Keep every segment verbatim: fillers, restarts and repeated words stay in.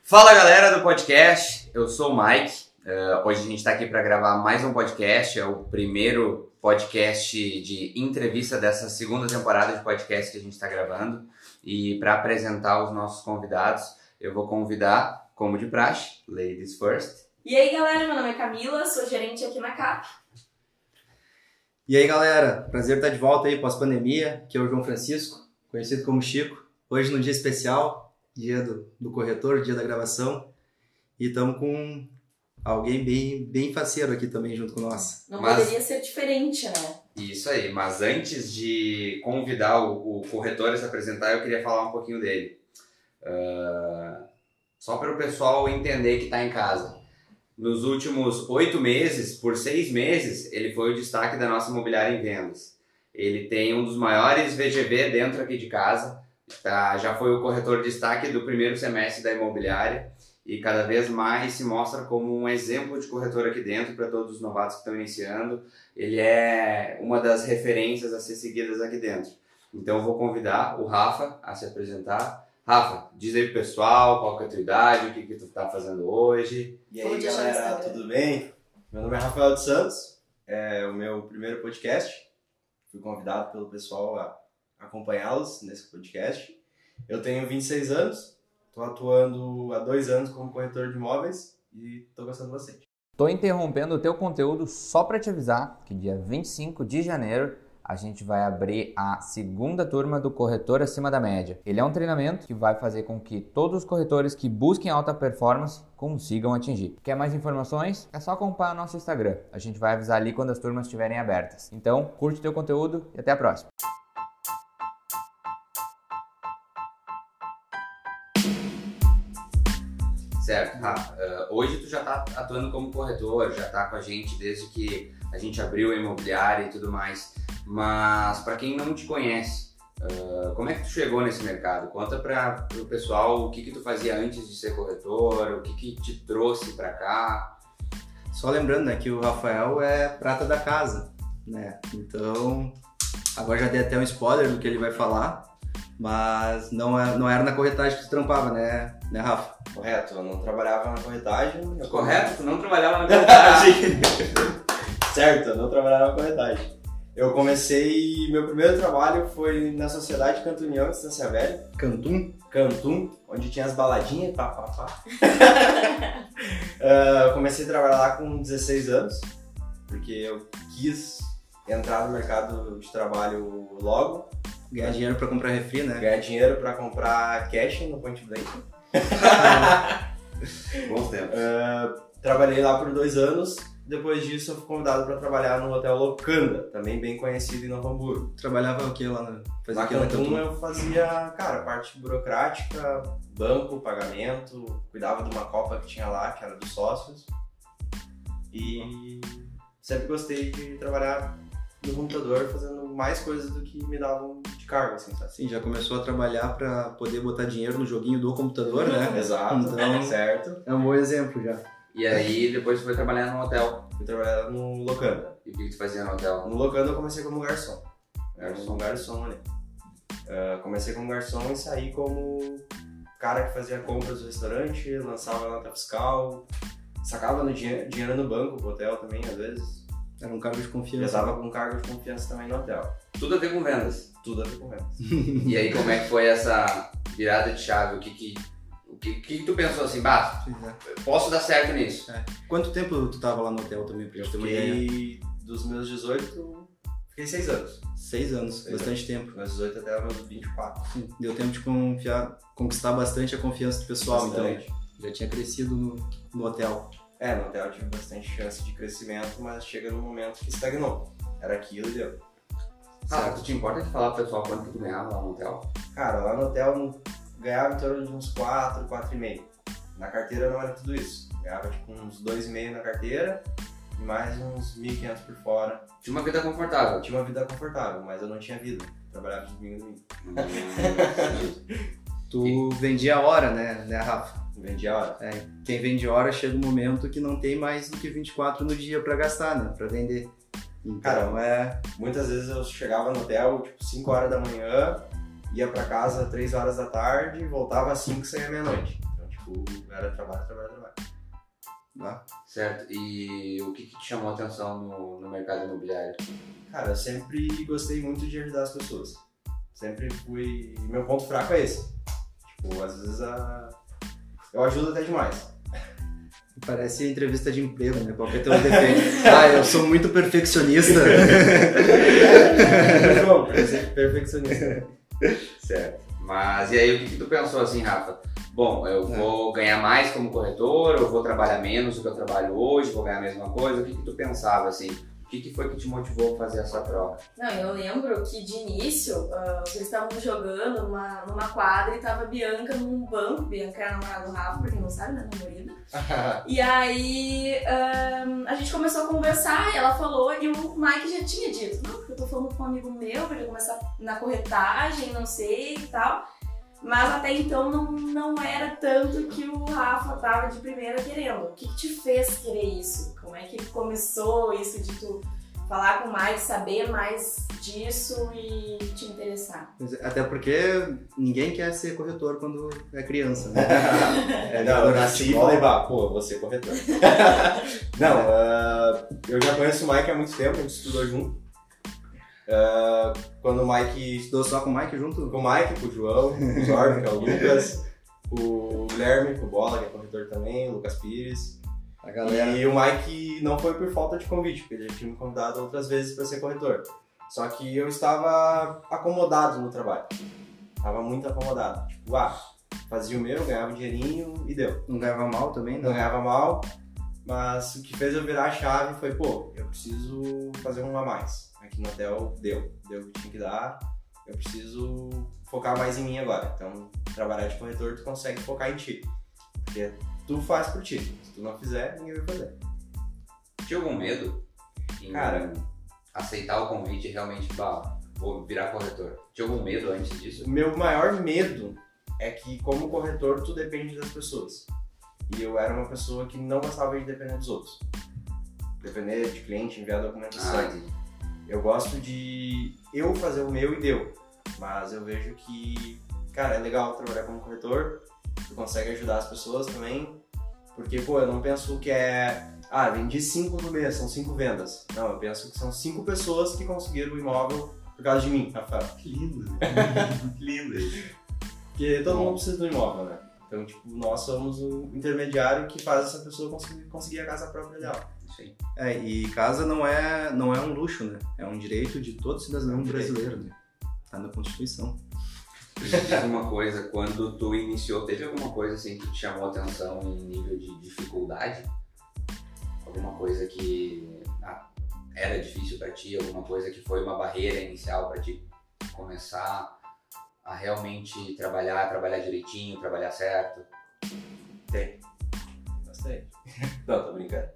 Fala galera do podcast, eu sou o Mike. Uh, hoje a gente está aqui para gravar mais um podcast, é o primeiro podcast de entrevista dessa segunda temporada de podcast que a gente está gravando. E para apresentar os nossos convidados, eu vou convidar, como de praxe, Ladies First. E aí galera, meu nome é Camila, sou gerente aqui na C A P. E aí galera, prazer estar de volta aí pós-pandemia, que é o João Francisco, conhecido como Chico. Hoje num dia especial, dia do, do corretor, dia da gravação, e estamos com alguém bem, bem faceiro aqui também junto com nós. Não Mas... poderia ser diferente, né? Isso aí, mas antes de convidar o, o corretor a se apresentar, eu queria falar um pouquinho dele. Uh, só para o pessoal entender que está em casa. Nos últimos oito meses, por seis meses, ele foi o destaque da nossa imobiliária em vendas. Ele tem um dos maiores V G V dentro aqui de casa, tá? Já foi o corretor destaque do primeiro semestre da imobiliária e cada vez mais se mostra como um exemplo de corretor aqui dentro para todos os novatos que estão iniciando. Ele é uma das referências a ser seguidas aqui dentro. Então eu vou convidar o Rafa a se apresentar. Rafa, diz aí pro pessoal qual que é a tua idade, o que que tu tá fazendo hoje. E aí galera, tudo bem? Meu nome é Rafael dos Santos, é o meu primeiro podcast. Fui convidado pelo pessoal a acompanhá-los nesse podcast. Eu tenho vinte e seis anos, estou atuando há dois anos como corretor de imóveis e estou gostando bastante. Tô interrompendo o teu conteúdo só para te avisar que dia vinte e cinco de janeiro a gente vai abrir a segunda turma do Corretor Acima da Média. Ele é um treinamento que vai fazer com que todos os corretores que busquem alta performance consigam atingir. Quer mais informações? É só acompanhar o nosso Instagram. A gente vai avisar ali quando as turmas estiverem abertas. Então, curte teu conteúdo e até a próxima. Certo, Rafa. Uh, hoje tu já tá atuando como corretor, já tá com a gente desde que a gente abriu a imobiliária e tudo mais. Mas para quem não te conhece, uh, como é que tu chegou nesse mercado? Conta para o pessoal o que que tu fazia antes de ser corretor, o que que te trouxe para cá. Só lembrando, né, que o Rafael é prata da casa, né? Então, agora já dei até um spoiler do que ele vai falar, mas não, é, não era na corretagem que tu trampava, né, né Rafa? Correto, eu não trabalhava na corretagem. Eu Correto? Tu não trabalhava na corretagem? Certo, eu não trabalhava na corretagem. Eu comecei, meu primeiro trabalho foi na Sociedade Canto União de Estância Velha. Cantum? Cantum, onde tinha as baladinhas, pá, pá, pá. uh, comecei a trabalhar lá com dezesseis anos, porque eu quis entrar no mercado de trabalho logo. Ganhar dinheiro pra comprar refri, né? Ganhar dinheiro pra comprar cash no Point Blank. Bons tempos. Uh, trabalhei lá por dois anos. Depois disso, eu fui convidado para trabalhar no Hotel Locanda, também bem conhecido em Novo Hamburgo. Trabalhava o que lá? No... Fazia na Cantum eu fazia, cara, parte burocrática, banco, pagamento, cuidava de uma copa que tinha lá, que era dos sócios. E sempre gostei de trabalhar no computador, fazendo mais coisas do que me davam de cargo, assim, sabe? Sim, já começou a trabalhar para poder botar dinheiro no joguinho do computador, né? Exato, então, certo. É um bom exemplo já. E aí depois tu foi trabalhar no hotel. Fui trabalhar no Locanda. E o que tu fazia no hotel? No Locanda eu comecei como garçom. Garçom, garçom ali. Uh, comecei como garçom e saí como cara que fazia compras do restaurante, lançava nota fiscal, sacava no dinhe- dinheiro no banco, pro hotel também, às vezes. Era um cargo de confiança. Já tava com cargo de confiança também no hotel. Tudo a ver com vendas. Tudo a ver com vendas. E aí como é que foi essa virada de chave? O que que, o que, que tu pensou assim, bah, posso dar certo nisso? É. Quanto tempo tu tava lá no hotel também, pra gente ter uma ideia? Fiquei dos meus dezoito, fiquei seis anos. Seis anos, Seis bastante anos. tempo. Dos meus dezoito até os meus vinte e quatro. Sim, deu tempo de confiar, conquistar bastante a confiança do pessoal, Bastante. então já tinha crescido no, no hotel. É, no hotel eu tive bastante chance de crescimento, mas chega num momento que estagnou. Era aquilo e deu. Ah, tu te importa de falar pro pessoal quanto que tu ganhava lá no hotel? Cara, lá no hotel eu ganhava em torno de uns quatro, quatro e meio. Na carteira não era tudo isso. Ganhava tipo uns dois e meio na carteira e mais uns mil e quinhentos por fora. Tinha uma vida confortável. Eu tinha uma vida confortável, mas eu não tinha vida. Trabalhava de domingo a domingo. Hum, Tu vendia a hora, né, né, Rafa? Vendia a hora. É, quem vende hora chega um momento que não tem mais do que vinte e quatro no dia pra gastar, né, pra vender. Então Cara, é... Muitas vezes eu chegava no hotel, tipo, cinco horas da manhã, ia pra casa três horas da tarde, voltava às cinco e saía meia-noite. Então, tipo, era trabalho, trabalho, trabalho. Lá. Certo. E o que, que te chamou a atenção no, no mercado imobiliário? Cara, eu sempre gostei muito de ajudar as pessoas. Sempre fui... Meu ponto fraco é esse. Tipo, às vezes a... eu ajudo até demais. Parece entrevista de emprego, né? Qualquer teu defeito. Ah, eu sou muito perfeccionista. É, João, perfeccionista. Certo. Mas e aí, o que, que tu pensou assim, Rafa? Bom, eu vou ganhar mais como corretor, eu vou trabalhar menos do que eu trabalho hoje, vou ganhar a mesma coisa. O que, que tu pensava assim? O que, que foi que te motivou a fazer essa troca? Não, eu lembro que de início, uh, eles estavam jogando numa, numa quadra e tava a Bianca num banco. Bianca é a namorada do Rafa, pra quem não sabe, né? Namorada. E aí um, a gente começou a conversar e ela falou, e o Mike já tinha dito, não, porque eu tô falando com um amigo meu pra ele começar na corretagem, não sei e tal. Mas até então não, não era tanto que o Rafa tava de primeira querendo. O que, que te fez querer isso? Como é que começou isso de tu falar com o Mike, saber mais disso e te interessar? Até porque ninguém quer ser corretor quando é criança, né? É, não, eu nasci e falei, bah, pô, eu vou ser corretor. Não, uh, eu já conheço o Mike há muito tempo, a gente estudou junto. Uh, quando o Mike... Estudou só com o Mike junto? Com o Mike, com o João, com o Jorge, que é o Lucas, com o Guilherme, com o Bola, que é corretor também, o Lucas Pires. A galera. E o Mike não foi por falta de convite, porque ele já tinha me convidado outras vezes para ser corretor. Só que eu estava acomodado no trabalho. Estava muito acomodado. Tipo, ah, fazia o meu, ganhava um dinheirinho e deu. Não ganhava mal também, Não não? ganhava mal, mas o que fez eu virar a chave foi, pô, eu preciso fazer um a mais. Aqui no hotel deu, deu o que tinha que dar, eu preciso focar mais em mim agora. Então, trabalhar de corretor, tu consegue focar em ti. Porque tu faz por ti. Se tu não fizer, ninguém vai fazer. Tinha algum medo em Cara, aceitar o convite e realmente, bah, vou virar corretor? Tinha algum medo antes disso? o meu maior medo é que, como corretor, tu depende das pessoas. E eu era uma pessoa que não gostava de depender dos outros. Depender de cliente, enviar documentação. Ah, entendi. Eu gosto de eu fazer o meu e deu. Mas eu vejo que, cara, é legal trabalhar como corretor. Tu consegue ajudar as pessoas também. Porque, pô, eu não penso que é... Ah, vendi cinco no mês, são cinco vendas. Não, eu penso que são cinco pessoas que conseguiram o imóvel por causa de mim, Rafael. Que lindo. Que lindo. Porque todo mundo precisa do imóvel, né? Então, tipo, nós somos o intermediário que faz essa pessoa conseguir, conseguir a casa própria dela. Sim. É, e casa não é, não é um luxo, né? É um direito de todo cidadão brasileiro, né? Tá na Constituição. Me diz uma coisa, quando tu iniciou, teve alguma coisa assim que te chamou a atenção em nível de dificuldade? Alguma coisa que ah, era difícil pra ti? Alguma coisa que foi uma barreira inicial pra ti começar a realmente trabalhar, trabalhar direitinho, trabalhar certo? Tem. Tem bastante. Não, tô brincando.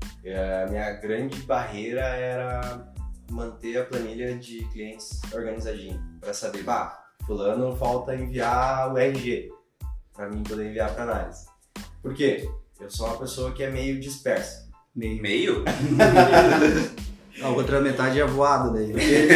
A minha grande barreira era manter a planilha de clientes organizadinho. Pra saber, bah, fulano falta enviar o R G. Pra mim poder enviar pra análise. Por quê? Eu sou uma pessoa que é meio dispersa. Meio. Meio? A outra metade é voado daí. Porque,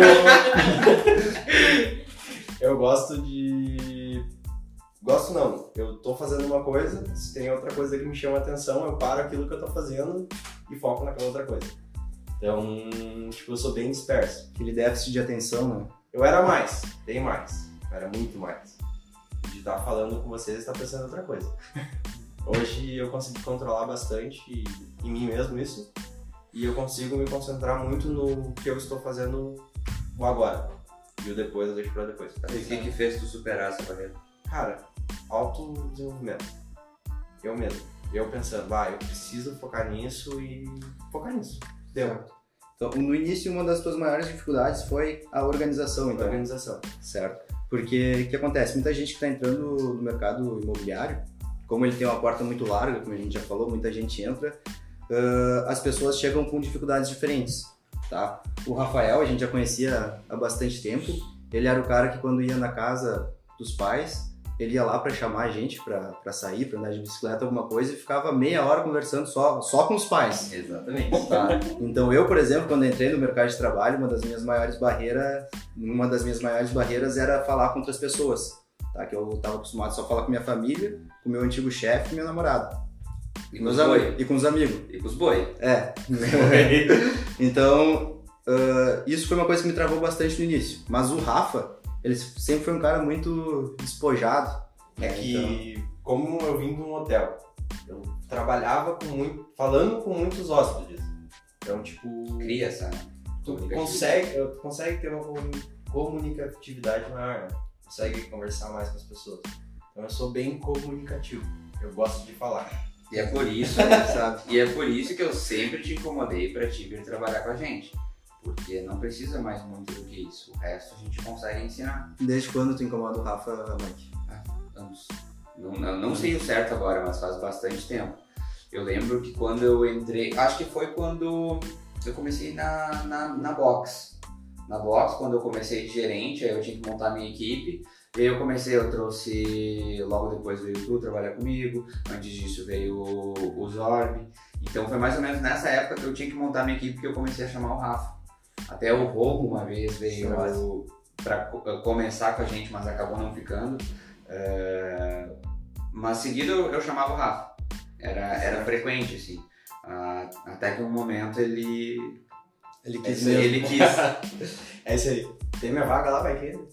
tipo, eu gosto de... Gosto não, eu tô fazendo uma coisa, se tem outra coisa que me chama a atenção, eu paro aquilo que eu tô fazendo e foco naquela outra coisa. Então, tipo, eu sou bem disperso. Aquele déficit de atenção, né? Eu era mais, bem mais, eu era muito mais. De estar falando com vocês e estar pensando em outra coisa. Hoje eu consigo controlar bastante em mim mesmo isso, e eu consigo me concentrar muito no que eu estou fazendo o agora. E o depois eu deixo pra depois. Tá? E o que que fez tu superar essa barreira? Cara, autodesenvolvimento. Eu mesmo. Eu pensando, ah, eu preciso focar nisso e focar nisso. Deu. Então, no início, uma das tuas maiores dificuldades foi a organização, então. Organização. Certo. Porque o que acontece? Muita gente que está entrando no mercado imobiliário, como ele tem uma porta muito larga, como a gente já falou, muita gente entra, uh, as pessoas chegam com dificuldades diferentes, tá? O Rafael, a gente já conhecia há bastante tempo, ele era o cara que quando ia na casa dos pais, ele ia lá para chamar a gente para sair, para andar de bicicleta, alguma coisa, e ficava meia hora conversando só, só com os pais. Exatamente. Tá? Então eu, por exemplo, quando entrei no mercado de trabalho, uma das minhas maiores barreiras, uma das minhas maiores barreiras era falar com outras pessoas, tá? Que eu tava acostumado só a falar com minha família, com meu antigo chefe e meu namorado. E com Meus os am- boi. E com os amigos. E com os boi. É. Então, uh, isso foi uma coisa que me travou bastante no início. Mas o Rafa, ele sempre foi um cara muito despojado. É né? que, como eu vim de um hotel, eu trabalhava com muito, falando com muitos hóspedes. Então, tipo, Cria essa tu comunicação. consegue, eu- consegue ter uma comuni- comunicatividade maior, né? Consegue conversar mais com as pessoas. Então, eu sou bem comunicativo. Eu gosto de falar. E é por isso, Então, sabe? e é por isso que eu sempre te incomodei pra ti vir trabalhar com a gente. Porque não precisa mais muito do que isso. O resto a gente consegue ensinar. Desde quando tu incomoda o Rafa, Mike? Anos. Não, não, não sei o certo agora, mas faz bastante tempo. Eu lembro que quando eu entrei, acho que foi quando eu comecei na, na, na box. Na box, quando eu comecei de gerente, aí eu tinha que montar a minha equipe. E aí eu comecei, eu trouxe, logo depois veio tu trabalhar comigo, antes disso veio o, o Zorb. Então foi mais ou menos nessa época que eu tinha que montar a minha equipe que eu comecei a chamar o Rafa. Até o Rogo uma vez veio para começar com a gente, mas acabou não ficando. É, mas seguido eu, eu chamava o Rafa. Era, era frequente, assim. Ah, até que um momento ele. Ele É quis isso aí. mesmo. Ele quis. É isso aí. Tem minha vaga lá, vai querer.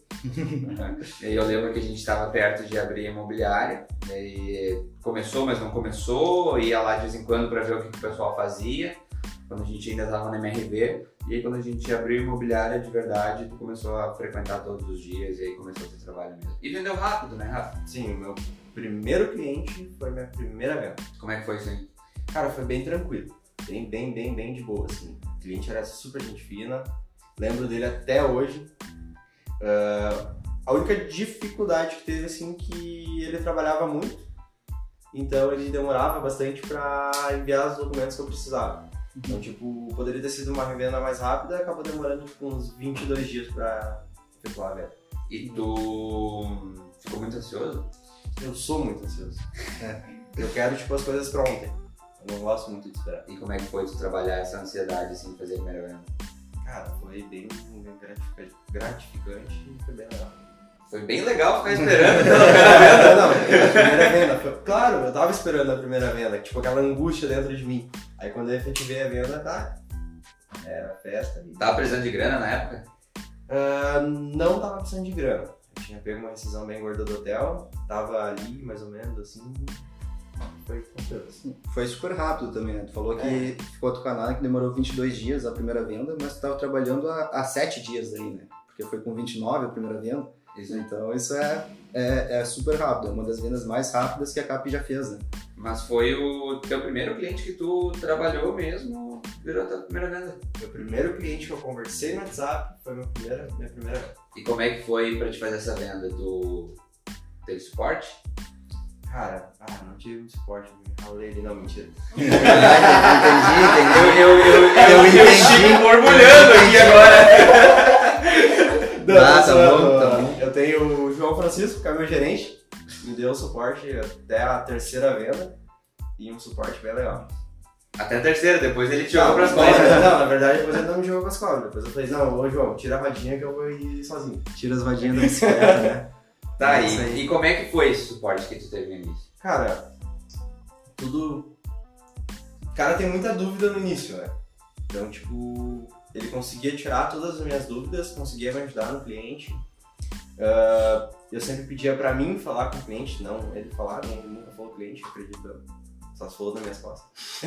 E eu lembro que a gente estava perto de abrir a imobiliária. Daí começou, mas não começou. Ia lá de vez em quando para ver o que, que o pessoal fazia. Quando a gente ainda estava na M R V. E aí quando a gente abriu a imobiliária de verdade, tu começou a frequentar todos os dias. E aí começou a ter trabalho mesmo. E vendeu rápido, né, Rafa? Sim, o meu primeiro cliente foi minha primeira venda. Como é que foi isso aí? Cara, foi bem tranquilo. Bem, bem, bem, bem de boa, assim. O cliente era super gente fina. Lembro dele até hoje. Uh, a única dificuldade que teve, assim, que ele trabalhava muito. Então ele demorava bastante pra enviar os documentos que eu precisava. Então, tipo, poderia ter sido uma revenda mais rápida, acabou demorando tipo, uns vinte e dois dias pra efetuar a venda. E tu ficou muito ansioso? Eu sou muito ansioso. É. Eu quero, tipo, as coisas pra ontem. Eu não gosto muito de esperar. E como é que foi tu trabalhar essa ansiedade, assim, fazer a primeira venda? Cara, foi bem gratificante, gratificante e foi bem legal. Foi bem legal ficar esperando. Não, não, a primeira venda. Foi, claro, eu tava esperando a primeira venda, tipo aquela angústia dentro de mim. Aí quando eu efetivei a venda, tá. Era festa ali. Tava precisando de grana na época? Uh, não tava precisando de grana. Eu tinha pego uma rescisão bem gorda do hotel, tava ali mais ou menos assim. Foi tranquilo. Foi super rápido também, né? Tu falou que É. ficou a tua canal que demorou vinte e dois dias a primeira venda, mas tu tava trabalhando há, há sete dias aí, né? Porque foi com vinte e nove a primeira venda. Isso. Então isso é, é, é super rápido, é uma das vendas mais rápidas que a Cap já fez, né? Mas foi o teu primeiro cliente que tu trabalhou mesmo, virou a tua primeira venda. Meu primeiro cliente que eu conversei no WhatsApp foi minha primeira, minha primeira venda. E como é que foi pra te fazer essa venda? Tu teve suporte? Cara, ah, não tive um suporte, me ralei ali, não, mentira. entendi, entendi. Eu, eu, eu, Eu entendi. borbulhando aqui agora. Ah, tá bom, tá bom. Eu tenho o João Francisco, que é meu gerente, me deu suporte até a terceira venda e um suporte bem legal. Até a terceira, depois ele te Não, jogou pras não, costas. não, na verdade depois ele não me jogou pras costas. Depois eu falei, não, ô João, tira a rodinha que eu vou ir sozinho. Tira as vadinhas da bicicleta, né? Tá, É isso e, aí. e como é que foi esse suporte que tu teve no início? Cara, tudo... O cara tem muita dúvida no início, né? Então, tipo, ele conseguia tirar todas as minhas dúvidas, conseguia me ajudar no cliente. Ah, eu sempre pedia pra mim falar com o cliente, não ele falar, nem ele nunca falou com o cliente, acredito eu. Só se falou nas minhas costas.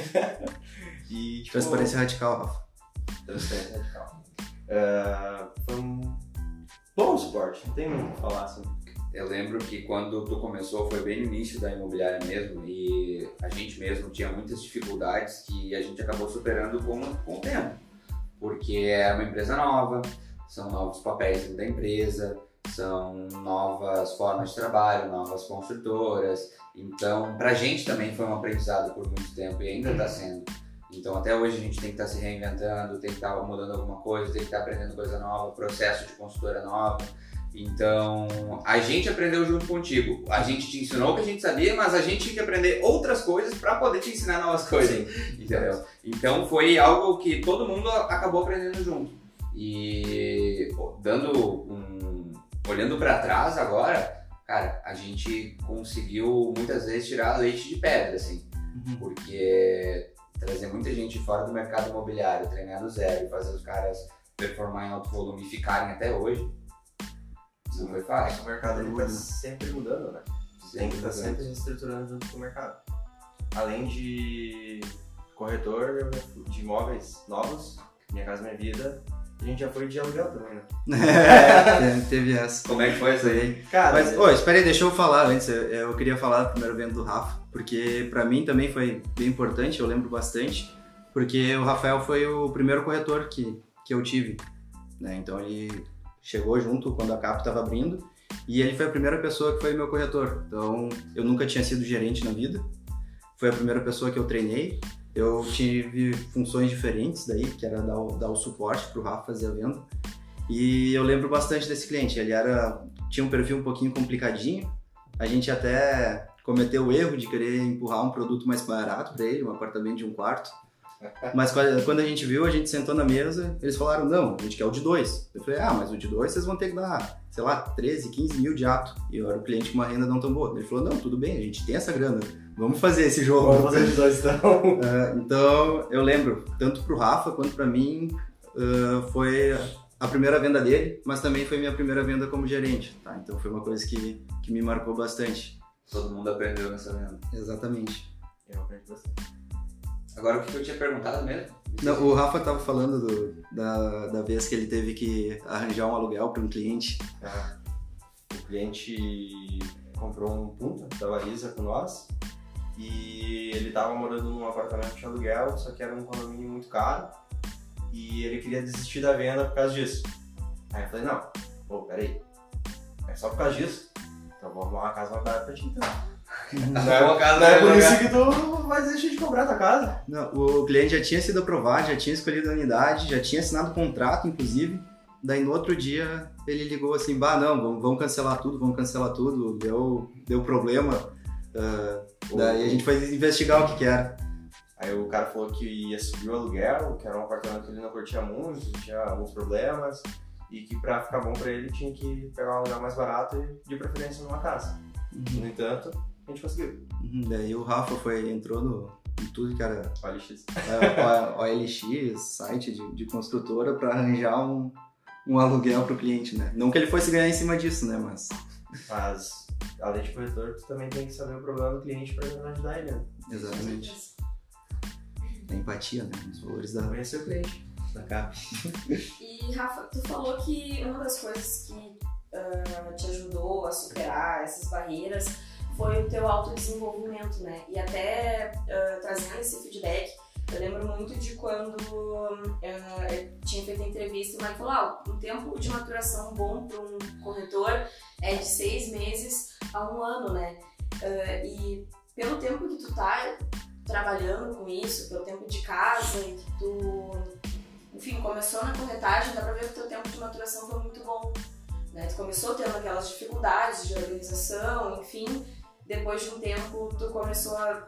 E, tipo, Transparência radical, Rafa. transparência radical. Ah, foi um bom suporte, não tem muito o que falar assim. Eu lembro que quando tu começou foi bem no início da imobiliária mesmo e a gente mesmo tinha muitas dificuldades que a gente acabou superando com, com o tempo. Porque é uma empresa nova, são novos papéis dentro da empresa, são novas formas de trabalho, novas construtoras. Então, pra gente também foi um aprendizado por muito tempo e ainda está sendo. Então, até hoje a gente tem que estar se reinventando, tem que estar mudando alguma coisa, tem que estar aprendendo coisa nova, processo de construtora nova. Então, a gente aprendeu junto contigo. A gente te ensinou o que a gente sabia, mas a gente tinha que aprender outras coisas para poder te ensinar novas coisas. Entendeu? Então, foi algo que todo mundo acabou aprendendo junto. E dando um... olhando para trás agora, cara, a gente conseguiu muitas vezes tirar leite de pedra, assim, uhum. porque trazer muita gente fora do mercado imobiliário, treinar do zero e fazer os caras performar em alto volume e ficarem até hoje, não foi fácil. O mercado ele tá sempre mudando, né? Você tem que estar sempre se estruturando junto com o mercado. Além de corretor de imóveis novos, Minha Casa Minha Vida, a gente já foi de aluguel também, né? É, teve essa. Como é que foi isso aí? Cara, mas, ô, espera aí, deixa eu falar antes. Eu, eu queria falar do primeiro evento do Rafa, porque pra mim também foi bem importante, eu lembro bastante, porque o Rafael foi o primeiro corretor que, que eu tive, né? Então ele chegou junto quando a Cap estava abrindo e ele foi a primeira pessoa que foi meu corretor. Então eu nunca tinha sido gerente na vida, foi a primeira pessoa que eu treinei. Eu tive funções diferentes daí, que era dar o, dar o suporte para o Rafa fazer a venda. E eu lembro bastante desse cliente. Ele era, tinha um perfil um pouquinho complicadinho. A gente até cometeu o erro de querer empurrar um produto mais barato para ele, um apartamento de um quarto. Mas quando a gente viu, a gente sentou na mesa, eles falaram, não, a gente quer o de dois. Eu falei, ah, mas o de dois vocês vão ter que dar, sei lá, treze, quinze mil de ato. E eu era o cliente com uma renda não tão boa. Ele falou, não, tudo bem, a gente tem essa grana. Vamos fazer esse jogo. Vamos fazer de dois, então. Uh, então, eu lembro, tanto pro Rafa quanto pra mim, uh, foi a primeira venda dele, mas também foi minha primeira venda como gerente, tá? Então foi uma coisa que, que me marcou bastante. Todo mundo aprendeu nessa venda. Exatamente. Eu aprendi bastante. Agora, o que eu tinha perguntado mesmo? Não, o Rafa tava falando do, da, da vez que ele teve que arranjar um aluguel para um cliente. Ah, o cliente comprou um Punta da Variza com nós e ele tava morando num apartamento de aluguel, só que era um condomínio muito caro e ele queria desistir da venda por causa disso. Aí eu falei, não, pô, peraí, é só por causa disso? Então vou arrumar uma casa mais barata pra ti então. Não é, uma casa, não é por isso que tu vai desistir de comprar a tua casa. Não, o cliente já tinha sido aprovado, já tinha escolhido a unidade, já tinha assinado o contrato, inclusive. Daí no outro dia ele ligou assim, bah, não, vamos cancelar tudo, vamos cancelar tudo, deu, deu problema. Uh, daí a gente foi investigar o que que era. Aí o cara falou que ia subir o aluguel, que era um apartamento que ele não curtia muito, tinha alguns problemas, e que pra ficar bom pra ele tinha que pegar um aluguel mais barato e de preferência numa casa. Uhum. No entanto, a gente conseguiu. Uhum, daí o Rafa foi, entrou no, em tudo que era O L X, é, O L X, site de, de construtora, para arranjar um, um aluguel pro cliente, né? Não que ele fosse ganhar em cima disso, né? Mas, Mas além de corretor, tu também tem que saber o problema do cliente para ajudar ele, né? Exatamente. A empatia, né? Os valores da, Conhecer o cliente. da Cap. E Rafa, tu falou que uma das coisas que uh, te ajudou a superar essas barreiras foi o teu autodesenvolvimento, né? E até uh, trazendo esse feedback, eu lembro muito de quando uh, eu tinha feito a entrevista e o Mike falou, ah, um tempo de maturação bom para um corretor é de seis meses a um ano, né? Uh, e pelo tempo que tu tá trabalhando com isso, pelo tempo de casa e que tu, enfim, começou na corretagem, dá pra ver que o teu tempo de maturação foi muito bom, né? Tu começou tendo aquelas dificuldades de organização, enfim, depois de um tempo tu começou a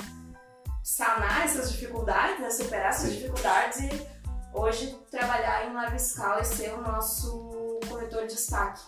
sanar essas dificuldades, né? Superar essas Sim. dificuldades e hoje trabalhar em larga escala e ser o nosso corretor de destaque.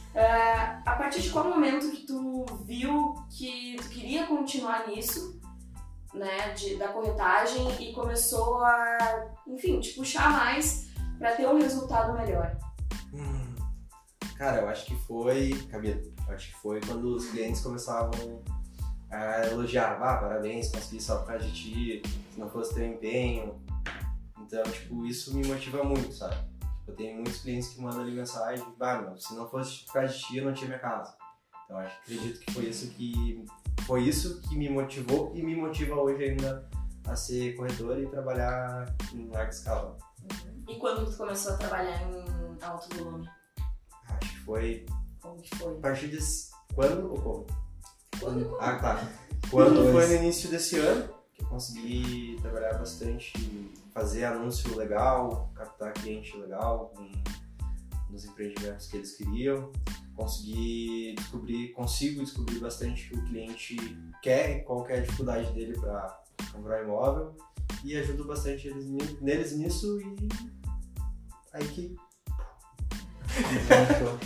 Uh, a partir de qual momento que tu viu que tu queria continuar nisso, né, de, da corretagem e começou a, enfim, te puxar mais para ter um resultado melhor? Hum, cara, eu acho que foi, Camila, eu acho que foi quando os clientes começavam a elogiar, ah, parabéns, consegui só por causa de ti, se não fosse teu empenho. Então, tipo, isso me motiva muito, sabe? Eu tenho muitos clientes que mandam ali mensagem, ah, meu, se não fosse por causa de ti, eu não tinha minha casa. Então, acho, acredito que foi isso que Foi isso que me motivou e me motiva hoje ainda a ser corretor e trabalhar em larga escala. Uhum. E quando tu começou a trabalhar em alto volume? Acho que foi... Como que foi? A partir desse... Quando ou como? Quando? Como? Ah, tá. Quando foi no início desse ano que eu consegui trabalhar bastante, fazer anúncio legal, captar cliente legal com, nos empreendimentos que eles queriam. Consegui descobrir, consigo descobrir bastante o que o cliente quer e qual que é a dificuldade dele para comprar imóvel e ajudo bastante eles, neles nisso e aí que...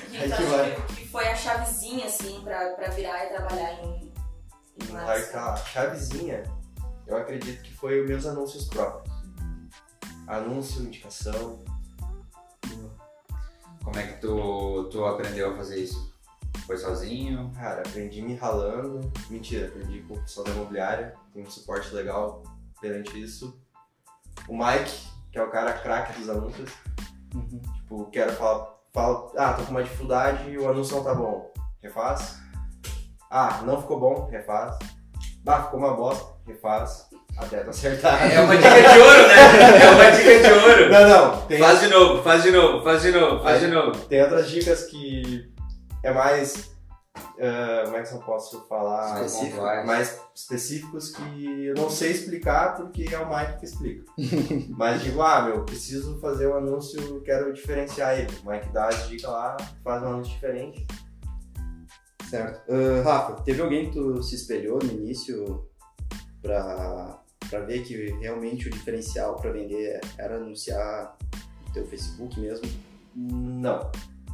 que, Aí tu que acha vai. que, que foi a chavezinha, assim, pra, pra virar e trabalhar em, em marketing? A chavezinha, eu acredito que foi os meus anúncios próprios. Anúncio, indicação. Como é que tu, tu aprendeu a fazer isso? Foi sozinho? Cara, aprendi me ralando. Mentira, aprendi com o pessoal da imobiliária. Tem um suporte legal perante isso. O Mike, que é o cara craque dos anúncios. Uhum. Tipo, quero falar, falo, ah, tô com uma dificuldade e o anúncio não tá bom. Refaz. Ah, não ficou bom. Refaz. Ah, ficou uma bosta. Refaz. Até tu acertar. É uma dica de ouro, né? É uma dica de ouro. Não, não. Tem, Faz de novo, faz de novo, faz de novo, faz de novo. tem outras dicas que é mais... Uh, como é que eu posso falar? Mais Específico, pontuais. mais específicos que eu não sei explicar porque é o Mike que explica. Mas digo, ah, meu, preciso fazer um anúncio, quero diferenciar ele. O Mike dá as dicas lá, faz um anúncio diferente. Certo. Uh, Rafa, teve alguém que tu se espelhou no início pra, pra ver que realmente o diferencial pra vender era anunciar no teu Facebook mesmo? Não.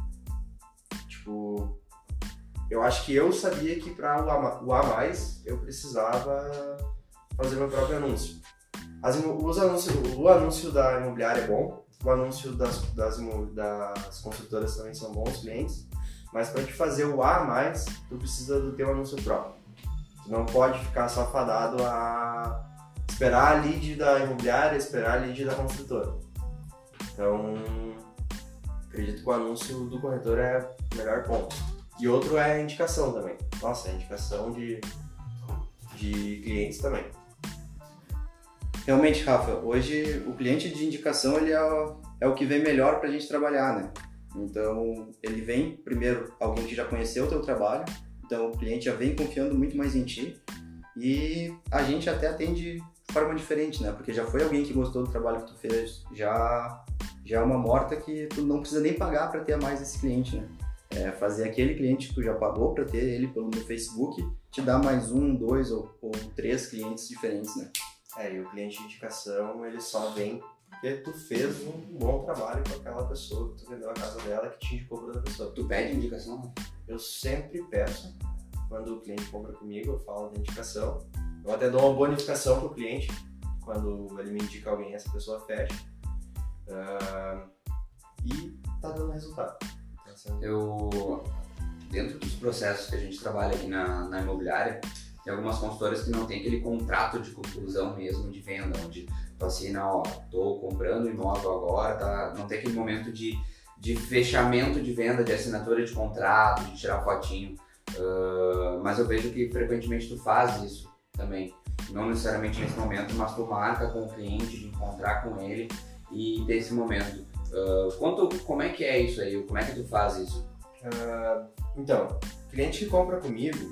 Tipo, eu acho que eu sabia que para o A, o A mais eu precisava fazer meu próprio anúncio. As, os anúncios, o anúncio da imobiliária é bom, o anúncio das, das, das construtoras também são bons clientes, mas para te fazer o A mais, tu precisa do teu anúncio próprio. Tu não pode ficar só fadado a esperar a lead da imobiliária, esperar a lead da construtora. Então, acredito que o anúncio do corretor é o melhor ponto. E outro é a indicação também. Nossa, a indicação de, de clientes também. Realmente, Rafa, hoje o cliente de indicação ele é, o, é o que vem melhor pra gente trabalhar, né? Então, ele vem, primeiro, alguém que já conheceu o teu trabalho, então o cliente já vem confiando muito mais em ti e a gente até atende de forma diferente, né? Porque já foi alguém que gostou do trabalho que tu fez, já, já é uma morta que tu não precisa nem pagar pra ter mais esse cliente, né? É fazer aquele cliente que tu já pagou para ter ele pelo meu Facebook, te dar mais um, dois ou, ou três clientes diferentes, né? É, e o cliente de indicação, ele só vem porque tu fez um bom trabalho com aquela pessoa, que tu vendeu a casa dela, que te indicou para outra pessoa. Tu pede indicação? Eu sempre peço, quando o cliente compra comigo, eu falo da indicação. Eu até dou uma bonificação pro cliente, quando ele me indica alguém, essa pessoa fecha. Uh, e tá dando resultado. Eu, dentro dos processos que a gente trabalha aqui na, na imobiliária, tem algumas consultoras que não tem aquele contrato de conclusão mesmo de venda, onde tu assina, ó, tô comprando imóvel agora, tá? Não tem aquele momento de, de fechamento de venda, de assinatura de contrato, de tirar fotinho, uh, mas eu vejo que frequentemente tu faz isso também, não necessariamente nesse momento, mas tu marca com o cliente de encontrar com ele e ter esse momento. Uh, conta como é que é isso aí, como é que tu faz isso? Uh, então, cliente que compra comigo,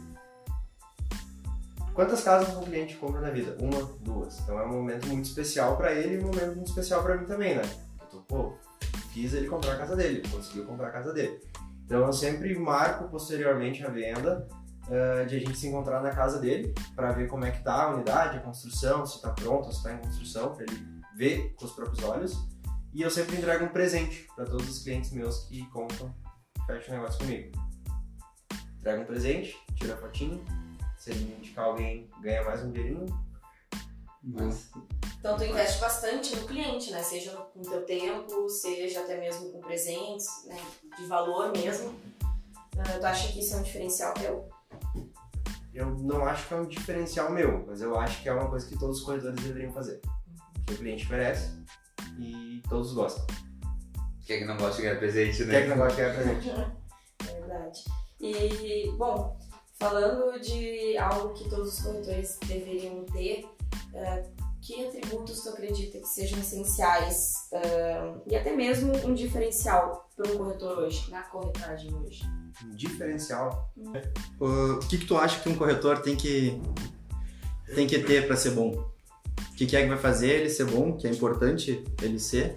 quantas casas um cliente compra na vida? Uma, duas. Então é um momento muito especial para ele e um momento muito especial para mim também, né? Eu tô, pô, fiz ele comprar a casa dele, conseguiu comprar a casa dele. Então eu sempre marco posteriormente a venda uh, de a gente se encontrar na casa dele para ver como é que tá a unidade, a construção, se tá pronta, se tá em construção, para ele ver com os próprios olhos. E eu sempre entrego um presente para todos os clientes meus que compram e fecham o negócio comigo. Entrego um presente, tira a fotinho, se ele me indicar alguém, ganha mais um dinheirinho. Mas... Então tu investe bastante no cliente, né? Seja com o teu tempo, seja até mesmo com presentes, né? De valor mesmo. Uh, tu acha que isso é um diferencial teu? Eu não acho que é um diferencial meu, mas eu acho que é uma coisa que todos os corretores deveriam fazer. Que o cliente merece e todos gostam. Quem é que não gosta de ganhar presente, né? Quem é que não gosta de ganhar presente? É verdade. E, bom, falando de algo que todos os corretores deveriam ter, uh, que atributos tu acredita que sejam essenciais uh, e até mesmo um diferencial para um corretor hoje, na corretagem hoje? Um diferencial? O que que tu acha que um corretor tem que, tem que ter para ser bom? O que, que é que vai fazer ele ser bom, que é importante ele ser,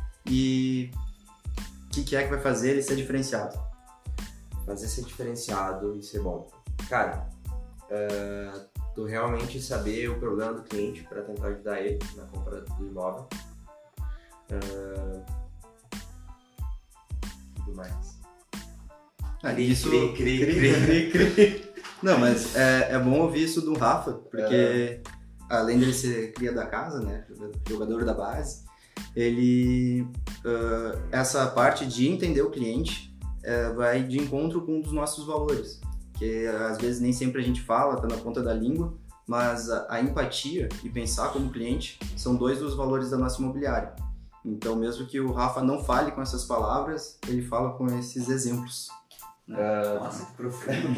e o que, que é que vai fazer ele ser diferenciado? Fazer ser diferenciado e ser bom. Cara, uh, tu realmente saber o problema do cliente para tentar ajudar ele na compra do imóvel. Uh, tudo mais. Ah, Cri, isso... cri, cri, cri, cri, cri. Não, mas é, é bom ouvir isso do Rafa, porque é. além dele ser cria da casa, né, jogador da base, ele, uh, essa parte de entender o cliente uh, vai de encontro com um dos nossos valores, que às vezes nem sempre a gente fala, tá na ponta da língua, mas a, a empatia e pensar como cliente são dois dos valores da nossa imobiliária. Então, mesmo que o Rafa não fale com essas palavras, ele fala com esses exemplos. Uh, Nossa, que profundo.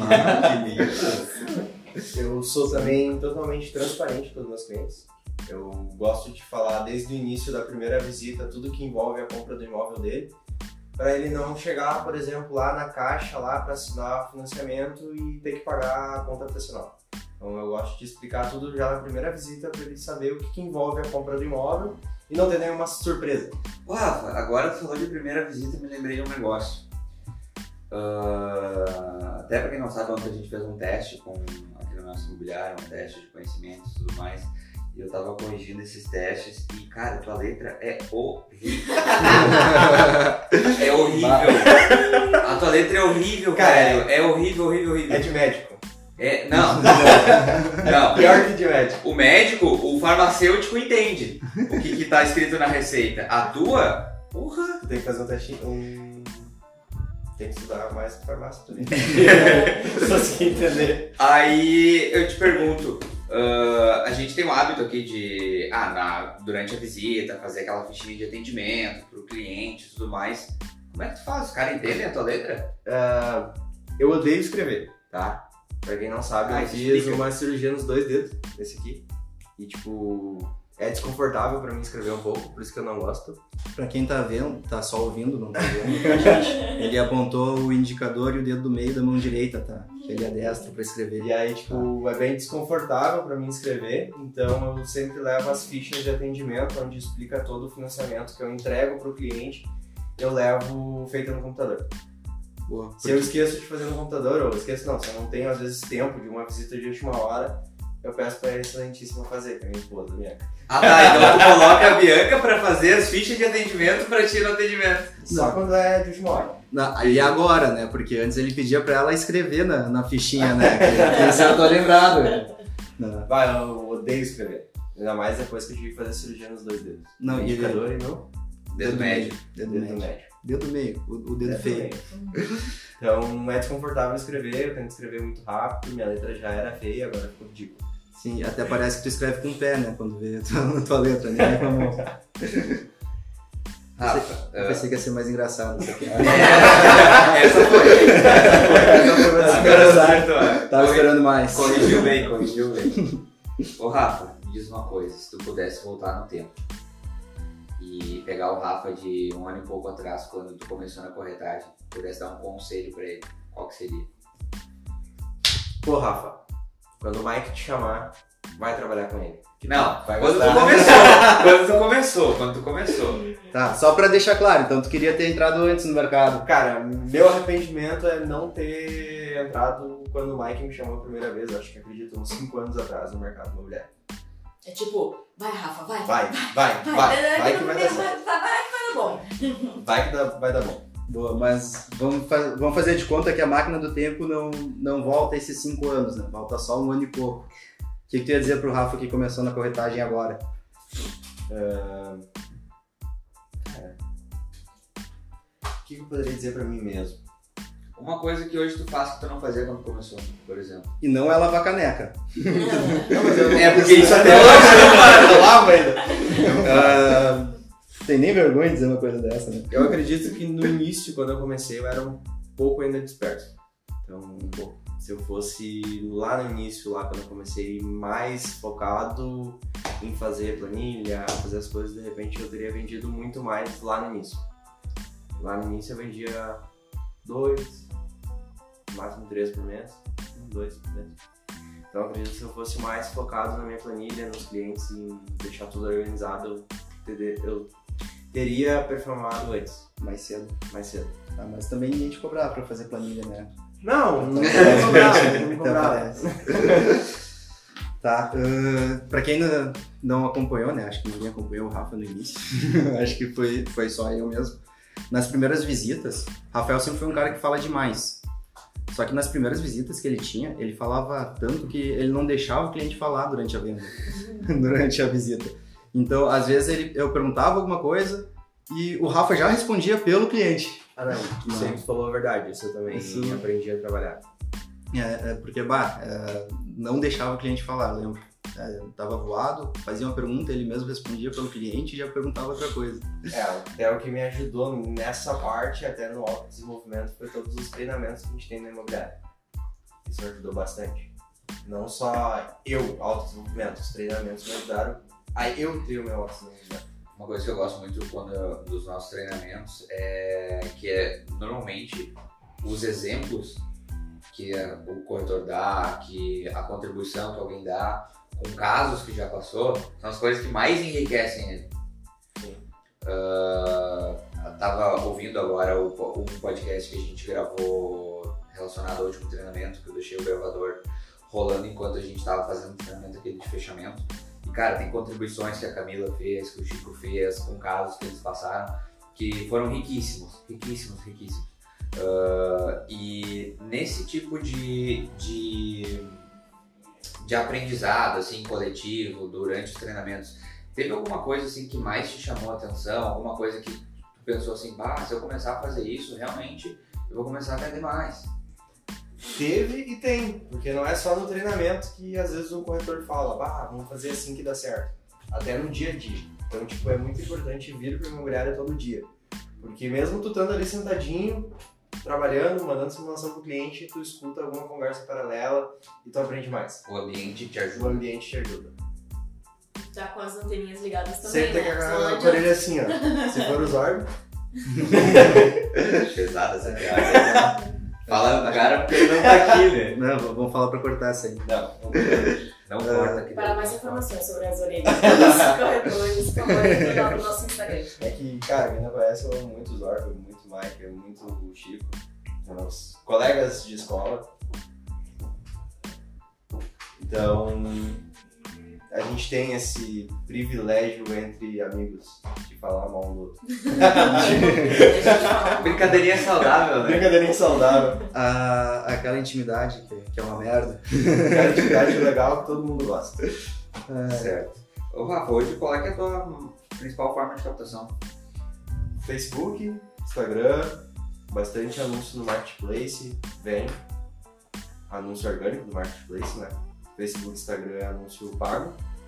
Eu sou também totalmente transparente com os meus clientes. Eu gosto de falar desde o início da primeira visita tudo que envolve a compra do imóvel dele, para ele não chegar, por exemplo, lá na caixa lá para assinar financiamento e ter que pagar a conta habitacional. Então eu gosto de explicar tudo já na primeira visita para ele saber o que, que envolve a compra do imóvel e não ter nenhuma surpresa. Ô, Rafa, agora tu falou de primeira visita e me lembrei de um negócio. Uh, até pra quem não sabe, ontem a gente fez um teste com, aqui no nosso imobiliário, um teste de conhecimentos e tudo mais, e eu tava corrigindo esses testes e, cara, tua letra é horrível. É horrível. A tua letra é horrível, cara. Velho. É horrível, horrível, horrível. É de médico. É, não, não, não. Pior que de médico. O médico, o farmacêutico entende o que, que tá escrito na receita. A tua, porra. Tem que fazer um teste, um... Tem que estudar mais farmácia também. Só se entender. Aí eu te pergunto, uh, a gente tem um hábito aqui de, ah, na, durante a visita, fazer aquela fichinha de atendimento pro cliente e tudo mais. Como é que tu faz? Os caras entendem a tua letra? Uh, eu odeio escrever, tá? Pra quem não sabe, ah, eu fiz explica. uma cirurgia nos dois dedos, esse aqui. E tipo, é desconfortável pra mim escrever um pouco, por isso que eu não gosto. Pra quem tá vendo, tá só ouvindo, não tá vendo, tá, gente? Ele apontou o indicador e o dedo do meio da mão direita, tá? Ele é destro pra escrever. E aí, tipo, é bem desconfortável pra mim escrever, então eu sempre levo as fichas de atendimento, onde explica todo o financiamento que eu entrego pro cliente, eu levo feita no computador. Boa, se eu esqueço de fazer no computador, ou esqueço não, se eu não tenho às vezes tempo de uma visita de última hora, eu peço pra a excelentíssima fazer, que é a minha esposa, minha. Ah tá, então tu coloca a Bianca pra fazer as fichas de atendimento pra ti no atendimento. Só não. Quando é de última hora. Não, e agora, né? Porque antes ele pedia pra ela escrever na, na fichinha, né? Isso eu tô lembrado. Não. Vai, eu odeio escrever. Ainda mais depois que eu tive que fazer cirurgia nos dois dedos. Não, o indicador e no dedo, dedo médio. Dedo, dedo médio. médio. Dedo meio, o, o dedo, dedo feio. Meio. Então é desconfortável escrever, eu tenho que escrever muito rápido, minha letra já era feia, agora ficou ridículo. Sim, até parece que tu escreve com o pé, né? Quando vê a tua, tua letra, né? Com a mão. Ah, eu pensei que ia ser mais engraçado isso aqui. Essa foi. Essa foi. Essa foi mais engraçada. Tava esperando mais. Corrigiu bem, corrigiu bem. Ô Rafa, me diz uma coisa, se tu pudesse voltar no tempo e pegar o Rafa de um ano e pouco atrás, quando tu começou na corretagem, pudesse dar um conselho pra ele, qual que seria? Pô, Rafa, quando o Mike te chamar, vai trabalhar com ele. Não, vai quando gostar. tu começou, quando tu começou, quando tu começou. Tá, só pra deixar claro, então tu queria ter entrado antes no mercado. Cara, meu arrependimento é não ter entrado quando o Mike me chamou a primeira vez, acho que acredito, uns cinco anos atrás no mercado imobiliário. É tipo, vai Rafa, vai. Vai, vai, vai, vai, vai que vai dar certo. Vai, vai que vai dar bom. Vai que dá, vai dar bom. Boa, mas vamos, faz, vamos fazer de conta que a máquina do tempo não, não volta esses cinco anos, né? Volta só um ano e pouco. O que, que tu ia dizer pro Rafa que começou na corretagem agora? Uh... Cara, o que, que eu poderia dizer pra mim mesmo? Uma coisa que hoje tu faz que tu não fazia quando começou, por exemplo. E não é lavar caneca. Não, mas eu... É porque isso até hoje eu lavo ainda. Uh... Tem nem vergonha de dizer uma coisa dessa, né? Eu acredito que no início, quando eu comecei, eu era um pouco ainda disperso. Então, um pouco. Se eu fosse lá no início, lá quando eu comecei, mais focado em fazer planilha, fazer as coisas, de repente eu teria vendido muito mais lá no início. Lá no início eu vendia dois, no máximo três por mês, um, dois por mês. Então eu acredito que se eu fosse mais focado na minha planilha, nos clientes, em deixar tudo organizado, eu teria performado antes. Mais cedo. Mais cedo. Ah, mas também ninguém te cobrava pra fazer planilha, né? Não, não me cobrava, não me cobrava. Tá, uh, pra quem não, não acompanhou, né? Acho que ninguém acompanhou o Rafa no início. Acho que foi, foi só eu mesmo. Nas primeiras visitas, Rafael sempre foi um cara que fala demais. Só que nas primeiras visitas que ele tinha, ele falava tanto que ele não deixava o cliente falar durante a venda, durante a visita. Então, às vezes ele, eu perguntava alguma coisa e o Rafa já respondia pelo cliente. Ah, não, isso aí tu falou a verdade, isso eu também Isso- aprendi a trabalhar. É, é porque, bah, é, não deixava o cliente falar, eu lembro. É, tava voado, fazia uma pergunta, ele mesmo respondia pelo cliente e já perguntava outra coisa. É, até o que me ajudou nessa parte, até no autodesenvolvimento, foi todos os treinamentos que a gente tem na imobiliária. Isso ajudou bastante. Não só eu, autodesenvolvimento, os treinamentos me ajudaram a eu ter o meu autodesenvolvimento. Uma coisa que eu gosto muito quando eu- dos nossos treinamentos é que é normalmente os exemplos que a- o corretor dá, que a contribuição que alguém dá, com casos que já passou, são as coisas que mais enriquecem ele. Sim. Ah, eu tava ouvindo agora o po- um podcast que a gente gravou relacionado ao último treinamento, que eu deixei o gravador rolando enquanto a gente estava fazendo o treinamento aquele de fechamento. E, cara, tem contribuições que a Camila fez, que o Chico fez, com casos que eles passaram, que foram riquíssimos, riquíssimos, riquíssimos. Ah, e nesse tipo de, de, de aprendizado, assim, coletivo, durante os treinamentos, teve alguma coisa, assim, que mais te chamou a atenção? Alguma coisa que tu pensou assim, bah, se eu começar a fazer isso, realmente, eu vou começar a vender mais. Teve e tem, porque não é só no treinamento que às vezes um corretor fala, bah, vamos fazer assim que dá certo. Até no dia a dia. Então, tipo, é muito importante vir para a imobiliária todo dia. Porque mesmo tu estando ali sentadinho, trabalhando, mandando simulação pro cliente, tu escuta alguma conversa paralela e tu aprende mais. O ambiente te O ajuda. ambiente te ajuda. Já com as anteninhas ligadas também, Sempre tem que né? Senão não agarrar a adianta. orelha assim, ó. Se for os órgãos, Pesada essa piada. Fala do cara porque ele não tá aqui, né? Não, v- vamos falar pra cortar essa aí. Não, não corta. que Para mais não- informações sobre as orelhas dos corretores, por favor, entre lá no nosso Instagram. é que, cara, quem não conhece, eu amo muito os órgãos, muito o Mike, muito o Chico, meus colegas de escola. Então, a gente tem esse privilégio entre amigos de falar mal um do outro. Brincadeirinha saudável, né? Brincadeirinha saudável, A, aquela intimidade que, que é uma merda. aquela atividade legal que todo mundo gosta. Certo. Ô Rafa, hoje qual é, que é a tua principal forma de captação? Facebook, Instagram, bastante anúncio no Marketplace, vem. Anúncio orgânico do Marketplace, né? Facebook, Instagram é anúncio pago.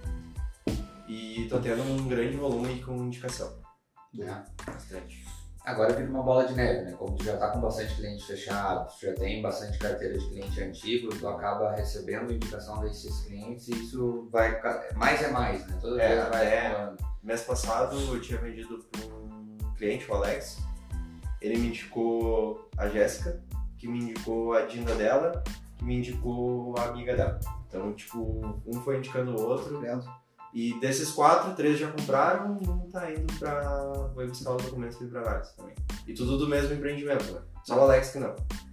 E tô tendo um grande volume com indicação. É. Bastante. Agora vira uma bola de neve, né? Como tu já tá com bastante cliente fechado, tu já tem bastante carteira de cliente antigo, tu acaba recebendo indicação desses clientes e isso vai... Mais é mais, né? Toda É, vez vai é. acumulando. Mês passado eu tinha vendido para um cliente, o Alex. Ele me indicou a Jéssica, que me indicou a Dinda dela, que me indicou a amiga dela. Então, tipo, um foi indicando o outro. E desses quatro, três já compraram e um tá indo pra... Vou buscar os documentos e ir pra análise também. E tudo do mesmo empreendimento, né? Só o Alex que não.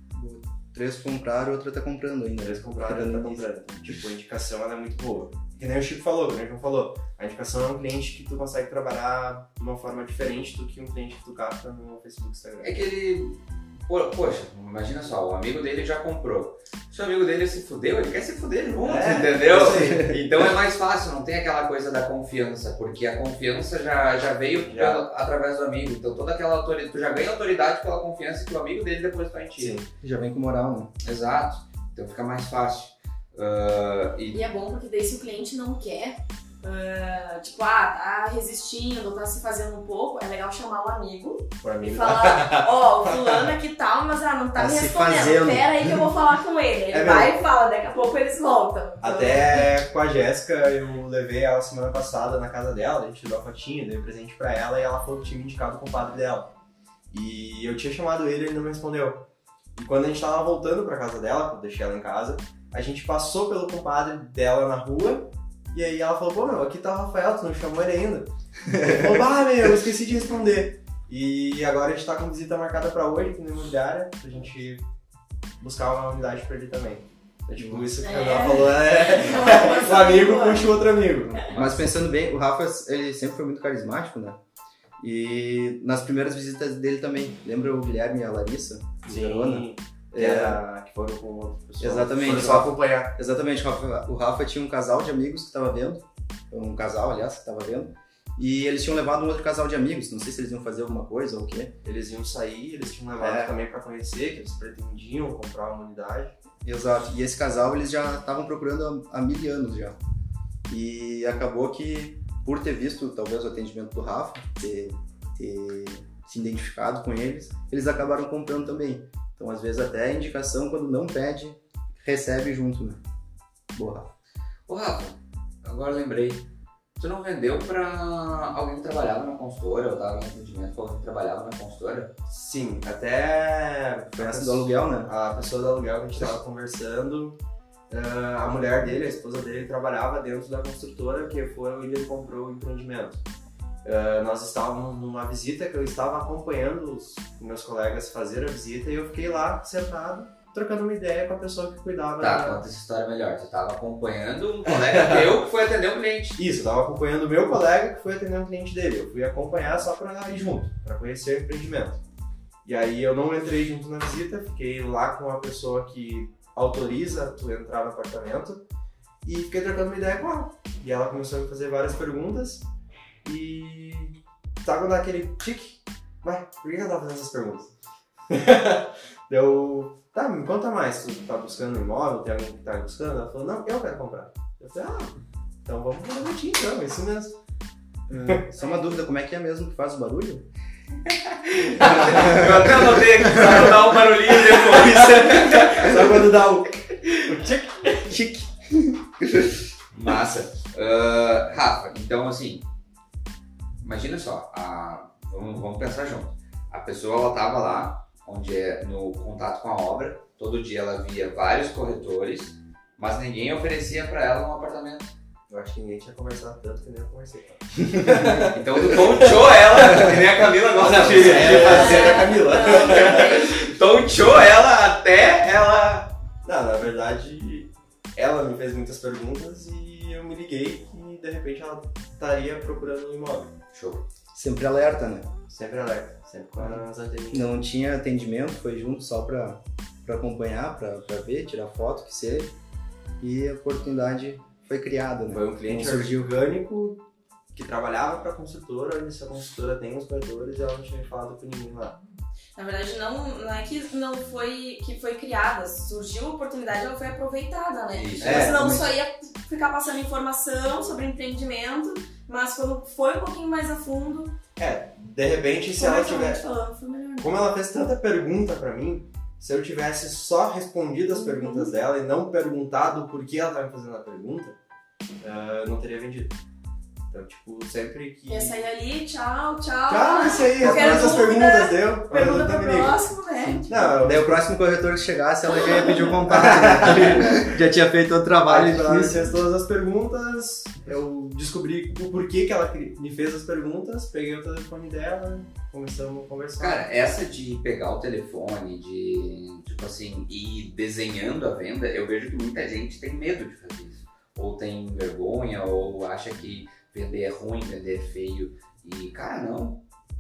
Três compraram, outra tá comprando ainda. Três compraram e Tá tá dando comprando. Então, tipo, a indicação ela é muito boa. Que nem o Chico falou, que nem o João falou. A indicação é um cliente que tu consegue trabalhar de uma forma diferente do que um cliente que tu capta no Facebook e Instagram. É que ele... Pô- Poxa, imagina só, o amigo dele já comprou. Se o amigo dele se fudeu, ele quer se fuder junto, É, entendeu? isso aí. Então é mais fácil, não tem aquela coisa da confiança, porque a confiança já, já veio Já. pela- através do amigo. Então toda aquela autoridade, tu já ganha autoridade pela confiança que o amigo dele depositou em ti. Sim. Já vem com moral, né? Exato. Então fica mais fácil. Ah, e E é bom porque daí se o cliente não quer, ah, tipo, ah, tá resistindo, tá se fazendo um pouco, é legal chamar o amigo Por e amigo. falar, ó, o fulano aqui tal, mas ah, não tá Tá me se respondendo, fazendo. pera aí que eu vou falar com ele. Ele É vai mesmo. e fala, daqui a pouco eles voltam. Então, Até com a Jéssica, eu levei ela semana passada na casa dela, a gente deu a fotinha, dei presente pra ela e ela falou que tinha me indicado o compadre dela. E eu tinha chamado ele e ele não me respondeu. E quando a gente tava voltando pra casa dela, quando eu deixei ela em casa, a gente passou pelo compadre dela na rua e aí ela falou, pô, meu, aqui tá o Rafael, tu não chamou ele ainda. Ele falou, ah, meu, eu esqueci de responder. E agora a gente tá com visita marcada pra hoje aqui na imobiliária, pra gente buscar uma unidade pra ele também. É tipo isso que É. ela falou, é... Não é uma Um amigo boa. puxa o outro amigo. Mas pensando bem, o Rafa, ele sempre foi muito carismático, né? E nas primeiras visitas dele também. Lembra o Guilherme e a Larissa? de Verona? Sim. Que, era, que foram com outro pessoal. Exatamente. Foram só acompanhar. Exatamente, o Rafa, o Rafa tinha um casal de amigos que estava vendo, um casal, aliás, que estava vendo, e eles tinham levado um outro casal de amigos, não sei se eles iam fazer alguma coisa ou o quê. Eles iam sair, eles tinham levado É. também pra conhecer, que eles pretendiam comprar uma unidade. Exato, e esse casal eles já estavam procurando há, há mil anos já. E acabou que, por ter visto talvez o atendimento do Rafa, ter, ter se identificado com eles, eles acabaram comprando também. Então, às vezes, até a indicação, quando não pede, recebe junto, né? Boa, Rafa. Ô Rafa, agora eu lembrei. Tu não vendeu pra alguém que trabalhava na consultora, ou tava em atendimento com alguém que trabalhava na consultora? Sim, até Foi essa do aluguel, né? a pessoa do aluguel que a gente tava conversando, uh, a mulher dele, a esposa dele, trabalhava dentro da construtora que foi onde ele comprou o empreendimento. Uh, nós estávamos numa visita que eu estava acompanhando os meus colegas fazer a visita e eu fiquei lá sentado, trocando uma ideia com a pessoa que cuidava Tá, da... conta essa história melhor. Tu tava acompanhando um colega teu que foi atender um cliente. Isso, eu estava acompanhando o meu colega que foi atender um cliente dele. Eu fui acompanhar só para ir junto, para conhecer o empreendimento. E aí eu não entrei junto na visita, fiquei lá com a pessoa que autoriza tu entrar no apartamento e fiquei trocando uma ideia com ela. E ela começou a me fazer várias perguntas e sabe quando dá aquele tique? Vai, por que ela tá fazendo essas perguntas? Deu, tá, me conta mais, tu tá buscando um imóvel, tem alguém que tá buscando? Ela falou, não, eu quero comprar. Eu falei, ah, então vamos fazer então, é isso mesmo. Hum, só uma dúvida, como é que é mesmo que faz o barulho? Eu até anotei aqui, só dar um barulhinho depois. Só quando dá o, o tique, Chique. Massa. Uh, Rafa, então assim, imagina só, a, vamos, vamos pensar junto. A pessoa, ela tava lá, onde é no contato com a obra, todo dia ela via vários corretores, mas ninguém oferecia pra ela um apartamento. Eu acho que ninguém tinha conversado tanto que nem eu conversei. Então tu tonchou ela, que nem a Camila gosta de, de fazer a Camila. Tonchou ela até ela... Não, na verdade, ela me fez muitas perguntas e eu me liguei que de repente ela estaria procurando um imóvel. Show. Sempre alerta, né? Sempre alerta, sempre com as anteninhas. Não tinha atendimento, foi junto só pra, pra acompanhar, pra, pra ver, tirar foto, que seja. E a oportunidade foi criada, né? Foi um cliente Não surgiu. orgânico que trabalhava para a construtora, onde essa construtora tem os corretores e ela não tinha falado com ninguém lá. Na verdade, não, não é que não foi, que foi criada, surgiu a oportunidade, ela foi aproveitada, né? Isso. Porque É, senão também. só ia ficar passando informação sobre empreendimento, mas quando foi um pouquinho mais a fundo, É, de repente, se ela comercialmente tiver... falando, foi melhor. Como ela fez tanta pergunta pra mim, se eu tivesse só respondido as perguntas dela e não perguntado por que ela estava me fazendo a pergunta, uh, eu não teria vendido. Então, tipo, sempre que... Ia sair ali, tchau, tchau. Tchau, isso aí, Qualquer essas dúvida, perguntas deu. Pergunta eu pro me ligo. próximo, né? Não, Daí o próximo corretor que chegasse, ela já ia pedir o contato, né? Já tinha feito outro trabalho Aí, ela me difícil. fez todas as perguntas, eu descobri o porquê que ela me fez as perguntas, peguei o telefone dela, começamos a conversar. Cara, essa de pegar o telefone, de, tipo assim, ir desenhando a venda, eu vejo que muita gente tem medo de fazer isso. Ou tem vergonha, ou acha que vender é ruim, vender é feio. E, cara, não.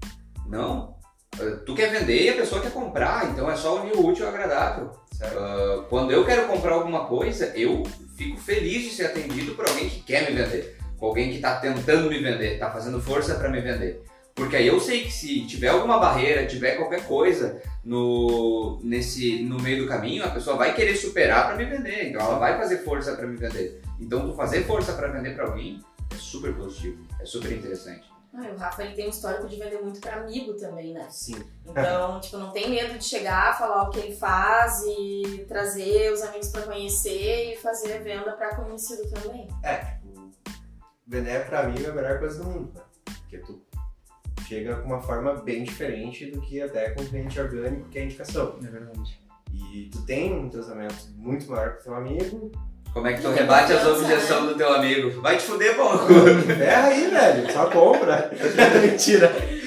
Não. Uh, Tu quer vender e a pessoa quer comprar, então é só unir o útil ao agradável. Certo. Uh, quando eu quero comprar alguma coisa, eu fico feliz de ser atendido por alguém que quer me vender. Com alguém que está tentando me vender, está fazendo força para me vender. Porque aí eu sei que se tiver alguma barreira, tiver qualquer coisa no, nesse, no meio do caminho, a pessoa vai querer superar para me vender. Então ela vai fazer força para me vender. Então tu fazer força para vender para alguém é super positivo, é super interessante. Ah, o Rafa, ele tem um histórico de vender muito pra amigo também, né? Sim. Então, tipo, não tem medo de chegar, falar o que ele faz e trazer os amigos pra conhecer e fazer a venda pra conhecido também. É, tipo, vender pra mim é a melhor coisa do mundo, né? Porque tu chega com uma forma bem diferente do que até com um cliente orgânico, que é a indicação. É verdade. E tu tem um tratamento muito maior que o teu amigo. Como é que tu rebate as objeções do teu amigo? Vai te fuder, pau no cu. Ferra aí, velho, só compra. Mentira.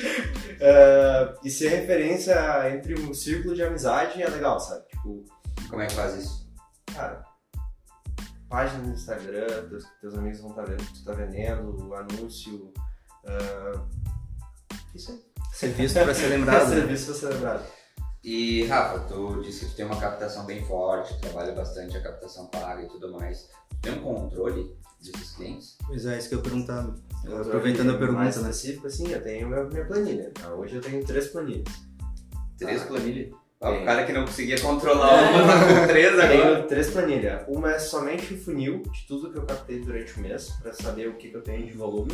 Uh, e ser referência entre um círculo de amizade é legal, sabe? Tipo, Como é que faz isso? cara, página no Instagram, teus, teus amigos vão estar vendo o que tu tá vendendo, anúncio. Uh, isso aí. Ser visto pra ser lembrado. né? Serviço pra ser lembrado. E Rafa, tu disse que tu tem uma captação bem forte, trabalha bastante a captação paga e tudo mais. Tu tem um controle desses clientes? Pois é, isso que eu perguntava. Controle Aproveitando a pergunta, mais né? específico, assim, eu tenho minha, minha planilha. Tá? Hoje eu tenho três planilhas. Três Ah, planilhas? Ah, tem. o cara que não conseguia controlar uma tá com três Eu agora. tenho três planilhas. Uma é somente o funil de tudo que eu captei durante o mês, para saber o que, que eu tenho de volume.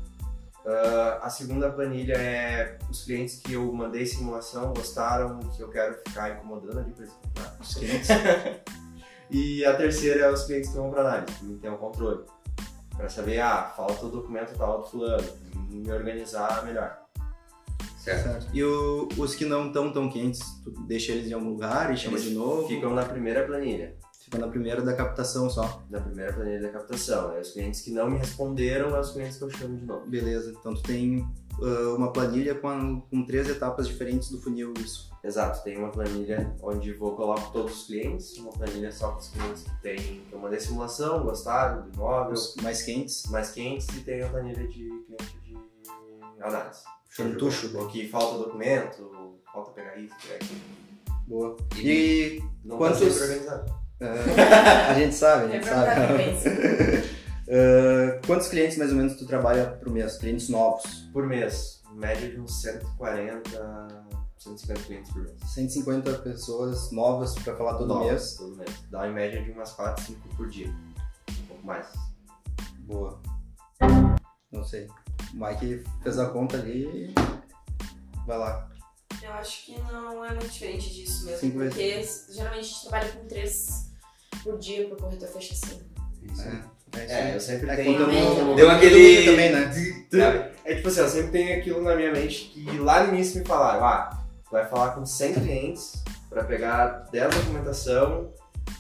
Uh, a segunda planilha é os clientes que eu mandei simulação, gostaram, que eu quero ficar incomodando ali para eles comprar. Os clientes. E a terceira é os clientes que vão para análise, que tem o controle. Para saber, ah, falta o documento tal do fulano, me organizar melhor. Certo. Certo. E o- os que não estão tão quentes, tu deixa eles em algum lugar e chama Eles de novo? Ficam na primeira planilha. Fica na primeira da captação só. Na primeira planilha da captação. É os clientes que não me responderam, é os clientes que eu chamo de novo. Beleza. Então tu tem ah, uma planilha com, com três etapas diferentes do funil, isso. Exato, tem uma planilha onde vou coloco todos os clientes, uma planilha só com os clientes que tem, que eu mandei simulação, gostaram do imóvel, Os mais quentes. mais quentes, e tem a planilha de cliente de análise. Chantucho. O que falta documento, falta pegar isso, pegar aquilo. Boa. E Não Quantos- tá sempre organizado. ah, a gente sabe, a É gente verdade, sabe. pensa. Ah, quantos clientes mais ou menos tu trabalha por mês? Clientes novos? Por mês, em média de uns cento e quarenta, cento e cinquenta clientes por mês. cento e cinquenta pessoas novas pra falar todo Novos, mês. Todo mês. Dá em média de umas quatro, cinco por dia. Um pouco mais. Boa. Não sei. O Mike fez a conta ali. Vai lá. Eu acho que não é muito diferente disso mesmo, Cinco vezes. porque geralmente a gente trabalha com três por dia pro corretor fecha assim. Isso aí. É, isso É, aí. eu sempre É, tenho... contando- Deu aquele- também, né? É tipo assim, eu sempre tenho aquilo na minha mente que lá no início me falaram, ah, tu vai falar com cem clientes pra pegar dez documentação,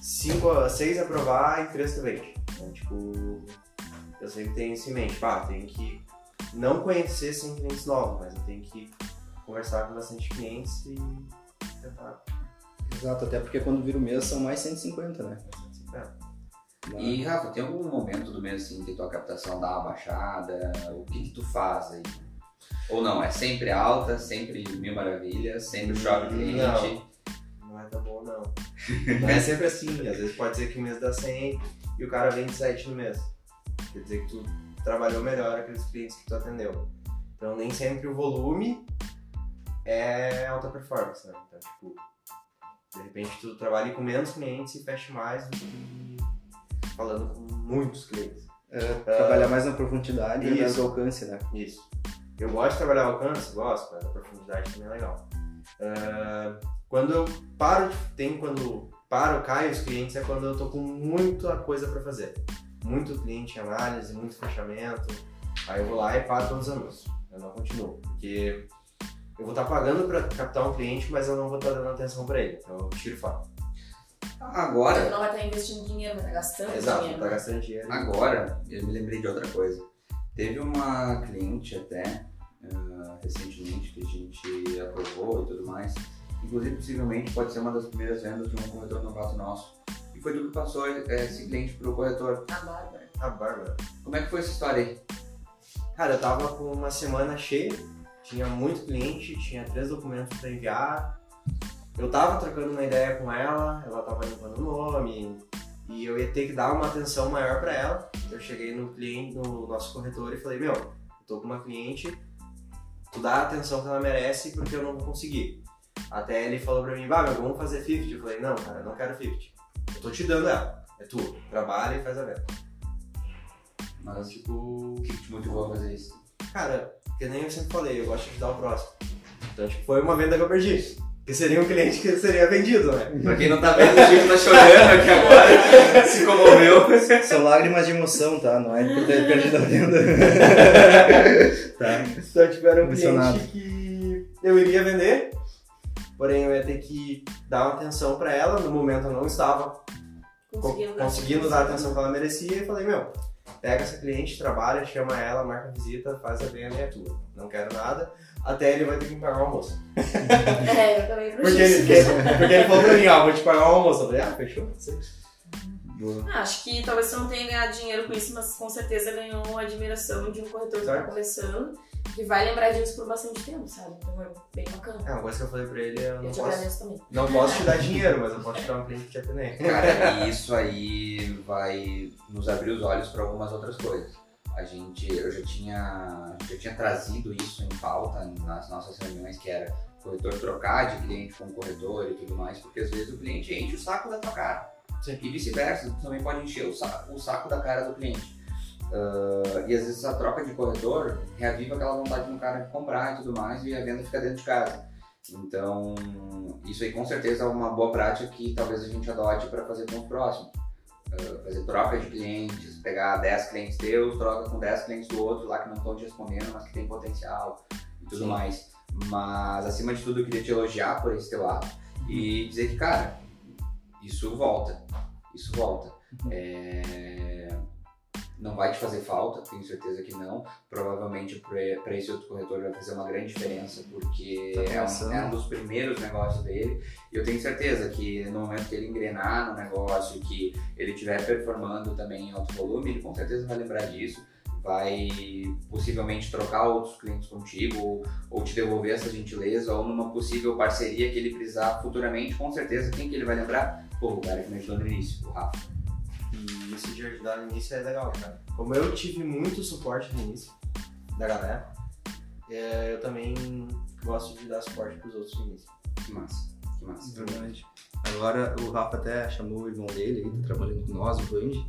seis aprovar e três tu vende. Então, tipo, eu sempre tenho isso em mente, pá, tenho que não conhecer cem clientes novos, mas eu tenho que conversar com bastante clientes e tentar. Exato, até porque quando vira o mês são mais cento e cinquenta, né? É. E Rafa, tem algum momento do mês assim que tua captação dá uma baixada? O que que tu faz aí? Ou não, é sempre alta, sempre mil maravilhas, sempre chove cliente? Não é tão bom, não. Não é sempre assim. Às vezes pode ser que o mês dá cem e o cara vende sete no mês. Quer dizer que tu trabalhou melhor aqueles clientes que tu atendeu. Então nem sempre o volume é alta performance, né? Então, tipo, de repente tu trabalha com menos clientes e fecha mais do que falando com muitos clientes. Trabalhar mais na profundidade e Isso. no alcance, né? Isso. Eu gosto de trabalhar alcance, gosto, mas a profundidade também é legal. Ah, quando eu paro, de- tem quando paro, caio os clientes, é quando eu tô com muita coisa para fazer. Muito cliente em análise, muito fechamento. Aí eu vou lá e paro todos os anúncios. Eu não continuo, porque eu vou estar pagando para captar um cliente, mas eu não vou estar dando atenção para ele. Então eu tiro fora. Então Agora, tu não vai estar investindo dinheiro, vai estar gastando Exato, dinheiro. tá gastando dinheiro. agora, eu me lembrei de outra coisa. Teve uma cliente até, ah, recentemente, que a gente aprovou e tudo mais. Inclusive, possivelmente, pode ser uma das primeiras vendas de um corretor novato nosso. E foi tu que passou eh, esse cliente pro corretor. A Bárbara. A Bárbara. Como é que foi essa história aí? Cara, eu tava com uma semana cheia, tinha muito cliente, tinha três documentos para enviar. Eu tava trocando uma ideia com ela, ela tava limpando o nome e eu ia ter que dar uma atenção maior para ela. Eu cheguei no cliente, no nosso corretor e falei, meu, eu tô com uma cliente, tu dá a atenção que ela merece porque eu não vou conseguir. Até ele falou pra mim, bah, meu, vamos fazer cinquenta. Eu falei, não, cara, eu não quero cinquenta. Eu tô te dando ela, é tu, trabalha e faz a venda. Mas, Tipo, o que que te motivou a fazer isso? cara, que nem eu sempre falei, eu gosto de ajudar o próximo. Então, tipo, foi uma venda que eu perdi. Que seria um cliente que seria vendido, né? Pra quem não tá vendo, o Chico tá chorando aqui agora, se comoveu. São lágrimas de emoção, tá? Não é por ter perdido a venda. Tá. Então, tipo, era um Emocionado. cliente que eu iria vender, porém eu ia ter que dar uma atenção pra ela. No momento eu não estava Conseguindo, co- conseguindo dar a atenção que ela merecia e falei, meu, pega essa cliente, trabalha, chama ela, marca a visita, faz a venda e é tua. Não quero nada, até ele vai ter que me pagar o almoço. É, eu também pro Porque ele, porque, porque ele falou pra mim, ó, vou te pagar o almoço. Eu falei, ah, fechou, não sei. Ah, acho que talvez você não tenha ganhado dinheiro com isso, mas com certeza ganhou a admiração de um corretor que está Certo. começando que vai lembrar disso por bastante tempo, sabe? Então é bem bacana. É, uma coisa que eu falei pra ele é eu não Eu te posso, agradeço também. não posso te dar dinheiro, mas eu posso te dar um cliente que te atender. Cara, e isso aí vai nos abrir os olhos para algumas outras coisas. A gente, eu já tinha, já tinha trazido isso em pauta nas nossas reuniões, que era o corretor trocar de cliente com corretor e tudo mais, porque às vezes o cliente enche o saco da tua cara. Sim. E vice-versa, tu também pode encher o saco, o saco da cara do cliente. Uh, e às vezes a troca de corretor reaviva aquela vontade do cara de comprar e tudo mais, e a venda fica dentro de casa. Então, isso aí com certeza é uma boa prática que talvez a gente adote para fazer com os próximos. Uh, fazer troca de clientes, pegar dez clientes teus, troca com dez clientes do outro lá que não estão te respondendo, mas que tem potencial e tudo Sim. mais. Mas, acima de tudo, eu queria te elogiar por esse teu ato e dizer que, cara, isso volta. Isso volta. É... Não vai te fazer falta, tenho certeza que não. Provavelmente para esse outro corretor vai fazer uma grande diferença, porque Tá é, um, começando. é um dos primeiros negócios dele. E eu tenho certeza que no momento que ele engrenar no negócio, que ele estiver performando também em alto volume, ele com certeza vai lembrar disso. Vai possivelmente trocar outros clientes contigo, ou, ou te devolver essa gentileza, ou numa possível parceria que ele precisar futuramente, com certeza. Quem que ele vai lembrar? Pô, o cara que me ajudou no início, o Rafa. E isso de ajudar no início é legal, cara. Como eu tive muito suporte no início da galera, é, eu também gosto de dar suporte pros outros no início. Que massa, que massa. Verdade. Agora o Rafa até chamou o irmão dele, aí, tá trabalhando com nós, o Band,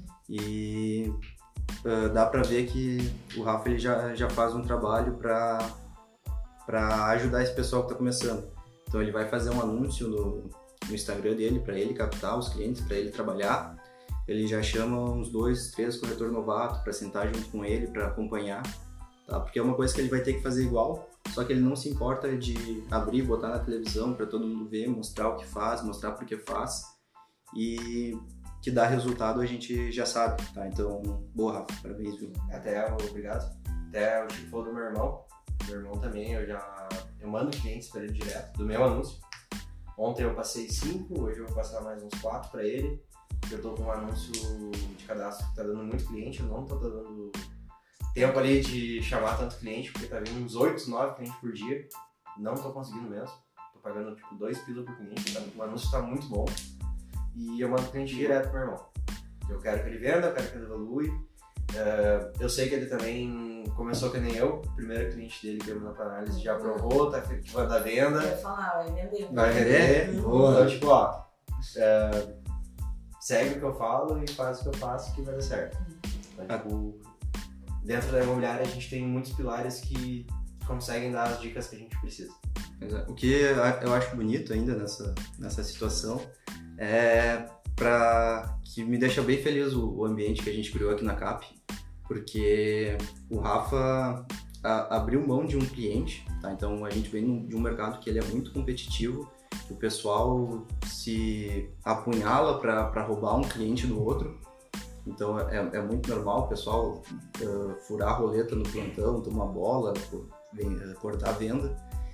e uh, dá pra ver que o Rafa ele já, já faz um trabalho pra, pra ajudar esse pessoal que tá começando. Então ele vai fazer um anúncio no, no Instagram dele pra ele captar os clientes, pra ele trabalhar. Ele já chama uns dois, três corretores novatos pra sentar junto com ele, pra acompanhar, tá? Porque é uma coisa que ele vai ter que fazer igual, só que ele não se importa de abrir, botar na televisão para todo mundo ver, mostrar o que faz, mostrar por que faz, e que dá resultado a gente já sabe, tá? Então, boa, Rafa, parabéns, viu? Até, obrigado. Até o Chico falou do meu irmão. Meu irmão também, eu já eu mando clientes para ele direto, do meu anúncio. Ontem eu passei cinco, hoje eu vou passar mais uns quatro para ele. Eu tô com um anúncio de cadastro que tá dando muito cliente, eu não tô dando tempo ali de chamar tanto cliente, porque tá vindo uns oito, nove clientes por dia. Não tô conseguindo mesmo. Tô pagando tipo dois pila por cliente, tá? O anúncio tá muito bom. E eu mando cliente direto pro meu irmão. Eu quero que ele venda, eu quero que ele evolui. Uh, eu sei que ele também começou que nem eu, o primeiro cliente dele que eu mandou pra análise já aprovou, tá efetivando a venda. Eu ia falar, vai vender. Vai vender? Uhum. Boa. Então, tipo, ó, uh, segue o que eu falo e faz o que eu faço que vai dar certo. Então, tipo, dentro da imobiliária a gente tem muitos pilares que conseguem dar as dicas que a gente precisa. O que eu acho bonito ainda nessa, nessa situação é pra, que me deixa bem feliz o, o ambiente que a gente criou aqui na C A P, porque o Rafa a, abriu mão de um cliente, tá? Então a gente vem num, de um mercado que ele é muito competitivo, que o pessoal se apunhala para roubar um cliente do outro. Então é, é muito normal o pessoal uh, furar a roleta no plantão, tomar bola, vem, uh, cortar a venda.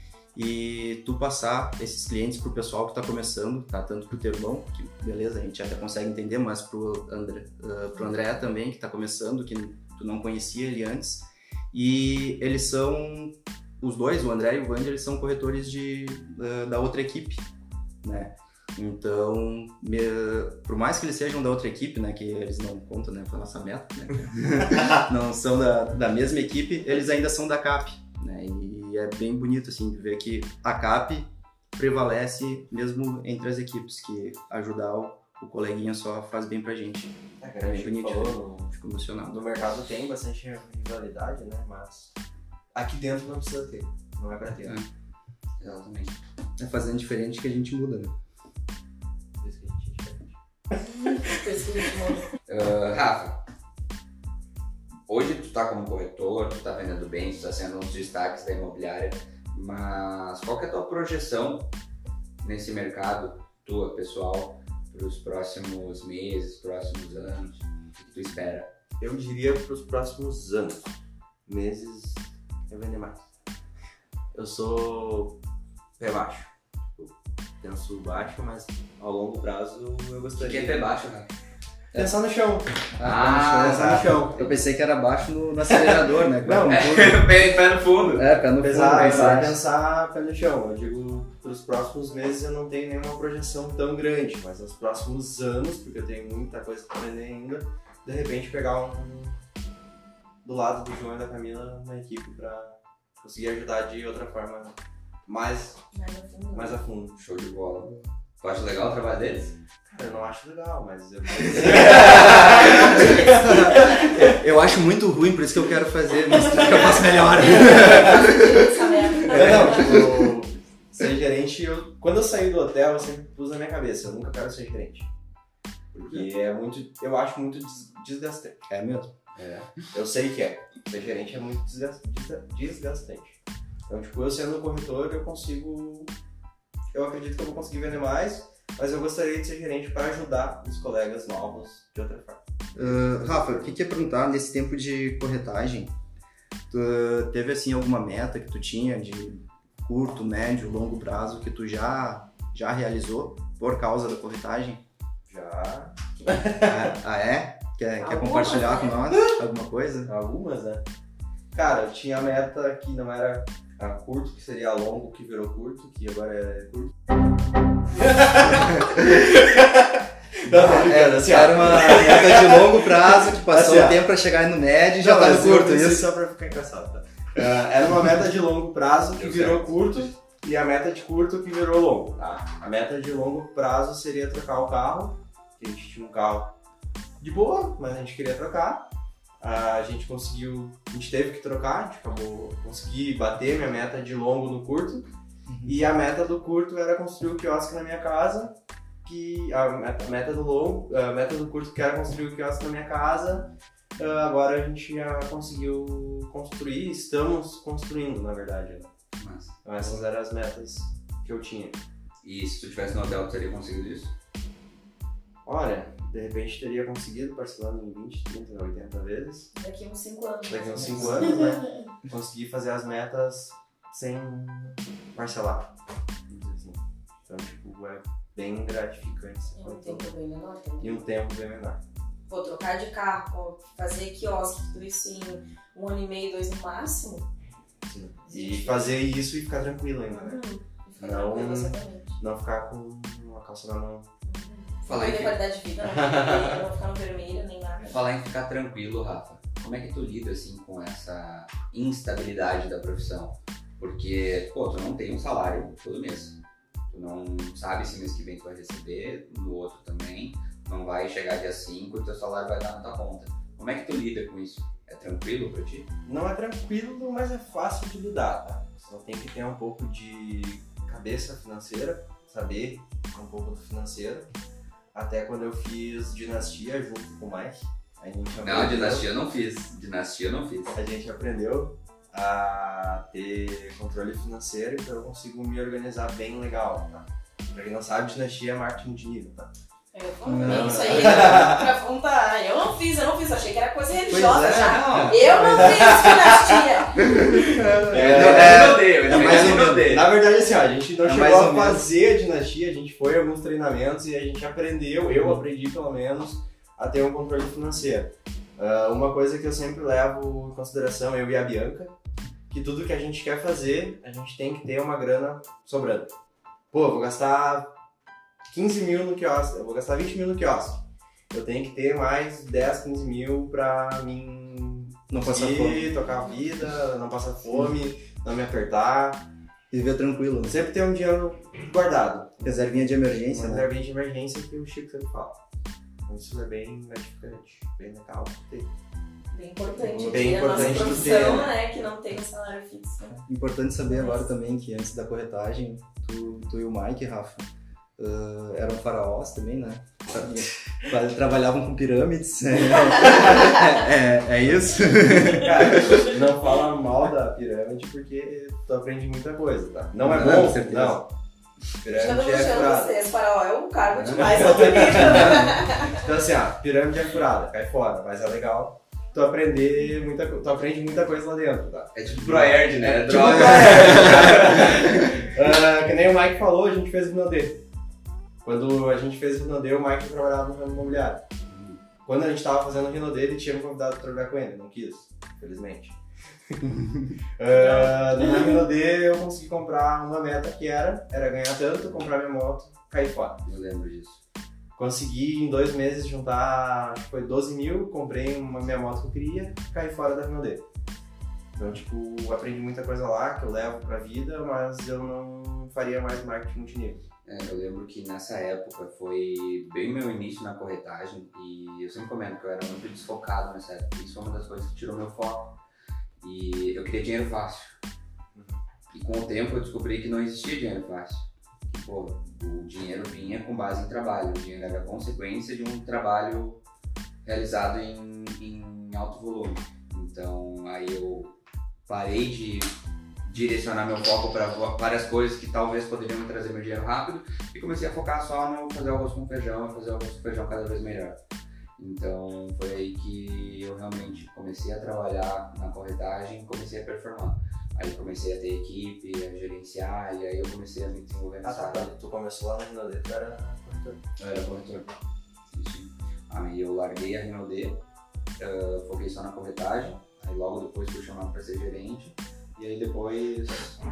E tu passar esses clientes pro pessoal que tá começando, tá? Tanto pro teu irmão, que beleza, a gente até consegue entender, mas pro André, uh, pro André também, que tá começando, que tu não conhecia ele antes. E eles são, os dois, o André e o Wander, eles são corretores de, uh, da outra equipe, né? Então, me, por mais que eles sejam da outra equipe, né, que eles não contam, né, com a nossa meta, né, não são da, da mesma equipe, eles ainda são da C A P, né, e é bem bonito, assim, de ver que a C A P prevalece mesmo entre as equipes, que ajudar o, o coleguinha só faz bem pra gente. É, É bem bonito, falou, no, fico emocionado. no mercado tem bastante rivalidade, né, mas aqui dentro não precisa ter, não é pra ter. É. Exatamente. É fazendo diferente que a gente muda, né? Por isso que a gente é diferente. Por isso que a gente muda. Uh, Rafa, hoje tu tá como corretor, tu tá vendendo bem, tu tá sendo um dos destaques da imobiliária, mas qual que é a tua projeção nesse mercado, tua, pessoal, para os próximos meses, próximos anos? O que tu espera? Eu diria para os próximos anos, meses, eu vender mais. Eu sou pé baixo, eu penso baixo, mas ao longo prazo eu O gostaria. que é pé baixo, Rafa? Pensar no chão. Ah, Pensar no chão. Eu pensei que era baixo no, no acelerador, né? Não, É, pé, pé no fundo. É, pé no fundo. Pesar, pensar. pensar, pensar pé no chão. Eu digo, para os próximos meses eu não tenho nenhuma projeção tão grande, mas nos próximos anos, porque eu tenho muita coisa para aprender ainda, de repente pegar um do lado do João e da Camila uma equipe para conseguir ajudar de outra forma mais, Mais a fundo. mais a fundo. Show de bola. Tu acha legal o trabalho deles? Cara, eu não acho legal, mas eu... Eu acho muito ruim, por isso que eu quero fazer, mas que eu faço melhor. Essa merda. É, não, tipo, ser gerente, eu, quando eu saí do hotel, eu sempre pus na minha cabeça, eu nunca quero ser gerente. Porque é muito, eu acho muito des- desgastante. É mesmo? É, eu sei que é. Ser gerente é muito desgas- desga- desgastante. Então, tipo, eu sendo corretor, eu consigo, eu acredito que eu vou conseguir vender mais, mas eu gostaria de ser gerente para ajudar os colegas novos de outra forma. Uh, Rafa, o que que eu ia perguntar nesse tempo de corretagem? Tu teve assim alguma meta que tu tinha de curto, médio, longo prazo que tu já, já realizou por causa da corretagem? Já Ah, ah, é? Quer, quer Algumas, compartilhar com né? nós alguma coisa? algumas, né? Cara, eu tinha a meta que não era a curto, que seria a longo, que virou curto, que agora é curto. Não, tô brincando, assim, ó. Era uma meta de longo prazo que passou Assim, ó. o tempo pra chegar no médio e já Não, tá no mas eu curto, pensei isso? só pra ficar engraçado, tá? Uh, era uma meta de longo prazo que Deu virou certo. curto e a meta de curto que virou longo, tá? A meta de longo prazo seria trocar o carro, que a gente tinha um carro de boa, mas a gente queria trocar. A gente conseguiu, a gente teve que trocar, a gente acabou, consegui bater minha meta de longo no curto. E a meta do curto era construir o quiosque na minha casa, que a meta, a meta do longo, a meta do curto que era construir o quiosque na minha casa. Uh, agora a gente já conseguiu construir, estamos construindo, na verdade. Né? Mas, Então essas eram as metas que eu tinha. e se tu tivesse no hotel, tu teria conseguido isso? Olha, de repente teria conseguido parcelando em vinte, trinta, oitenta vezes. Daqui uns cinco anos. Daqui uns mais ou cinco menos. anos, né? Conseguir fazer as metas sem parcelar. Assim. Então, tipo, é bem gratificante. Em um tempo bem menor também. E um tempo bem menor. Pô, trocar de carro, fazer quiosque, tudo isso em um ano e meio, dois no máximo. Sim. E fazer isso e ficar tranquilo ainda, né? Uhum. Fica Não. tranquilo, exatamente. Não ficar com uma calça na mão. Falar Não em ter qualidade de vida, não ficar- não ficar no vermelho, nem nada. Falar em ficar tranquilo, Rafa, como é que tu lida assim com essa instabilidade da profissão? Porque, pô, tu não tem um salário todo mês. Tu não sabe se mês que vem tu vai receber, no outro também. Não vai chegar dia cinco e teu salário vai estar na tua conta. Como é que tu lida com isso? É tranquilo pra ti? Não é tranquilo, mas é fácil de lidar, tá? Só tem que ter um pouco de cabeça financeira, saber um pouco do financeiro. Até quando eu fiz Dinastia junto com o Mike, a gente Não, aprendeu- dinastia eu não fiz. Dinastia eu não fiz. A gente aprendeu a ter controle financeiro, então eu consigo me organizar bem legal, tá? Pra quem não sabe, Dinastia é marketing de nível, tá? Eu falei, Não. isso aí pra contar. Eu não fiz, eu não fiz, eu achei que era coisa religiosa Pois é, já. não. Eu não fiz dinastia. É, eu odeio, é mais ou menos. odeio. Na verdade, assim, ó, a gente não É chegou mais ou a menos. fazer a Dinastia, a gente foi a alguns treinamentos e a gente aprendeu, eu aprendi pelo menos, a ter um controle financeiro. Ah, uma coisa que eu sempre levo em consideração, eu e a Bianca, que tudo que a gente quer fazer, a gente tem que ter uma grana sobrando. Pô, eu vou gastar quinze mil no quiosque, eu vou gastar vinte mil no quiosque. Eu tenho que ter mais dez, quinze mil pra mim Não passar conseguir fome. tocar a vida, não passar fome, não me apertar. Viver tranquilo, né? Sempre ter um dinheiro guardado. Reservinha de emergência, Uma né? reservinha de emergência que o Chico sempre fala. Então isso é bem gratificante, bem legal ter. Bem importante. Bem ter a nossa importante profissão, ter. né? Que não tem um salário fixo. Importante saber agora também que antes da corretagem, tu, tu e o Mike, Rafa, uh, eram faraós também, né? Tra- Trabalhavam com pirâmides. É, é, é isso? Cara, não fala mal da pirâmide porque tu aprende muita coisa, tá? Não é Não, bom, com certeza. não. Já Pirâmide tô é achando furada. vocês, faraó é um cargo demais, alto nível. Então assim, ó, pirâmide é furada, cai fora, mas é legal tu aprender muita coisa, tu aprende muita coisa lá dentro, tá? É tipo Proerd, né? Tipo, Droga. Ah, que nem o Mike falou, a gente fez o Rinodê. Quando a gente fez o Rinodê, o Mike trabalhava no ramo imobiliário. quando a gente tava fazendo o Rinodê, ele tinha me convidado pra trabalhar com ele, não quis, infelizmente. uh, na Rinodê eu consegui comprar uma meta que era, era ganhar tanto, comprar minha moto, cair fora. Eu lembro disso. Consegui em dois meses juntar, acho que foi doze mil, comprei uma minha moto que eu queria, caí fora da Rinodê. Então, tipo, aprendi muita coisa lá que eu levo pra vida, mas eu não faria mais marketing multinível. É, eu lembro que nessa época foi bem meu início na corretagem e eu sempre comento que eu era muito desfocado nessa época. Isso foi uma das coisas que tirou meu foco. E eu queria dinheiro fácil. E com o tempo eu descobri que não existia dinheiro fácil. Que, pô, o dinheiro vinha com base em trabalho. O dinheiro era consequência de um trabalho realizado em, em alto volume. Então aí eu parei de direcionar meu foco para várias coisas que talvez poderiam me trazer meu dinheiro rápido e comecei a focar só no fazer arroz com feijão e fazer arroz com feijão cada vez melhor. Então foi aí que eu realmente comecei a trabalhar na corretagem e comecei a performar. Aí comecei a ter equipe, a gerenciar e aí eu comecei a me desenvolver nessa Ah, tá. área. Tu começou lá na Rinodê, tu era corretor. Eu era corretor. Isso. Aí eu larguei a Rinodê, uh, foquei só na corretagem, aí logo depois fui chamado para ser gerente. E aí depois,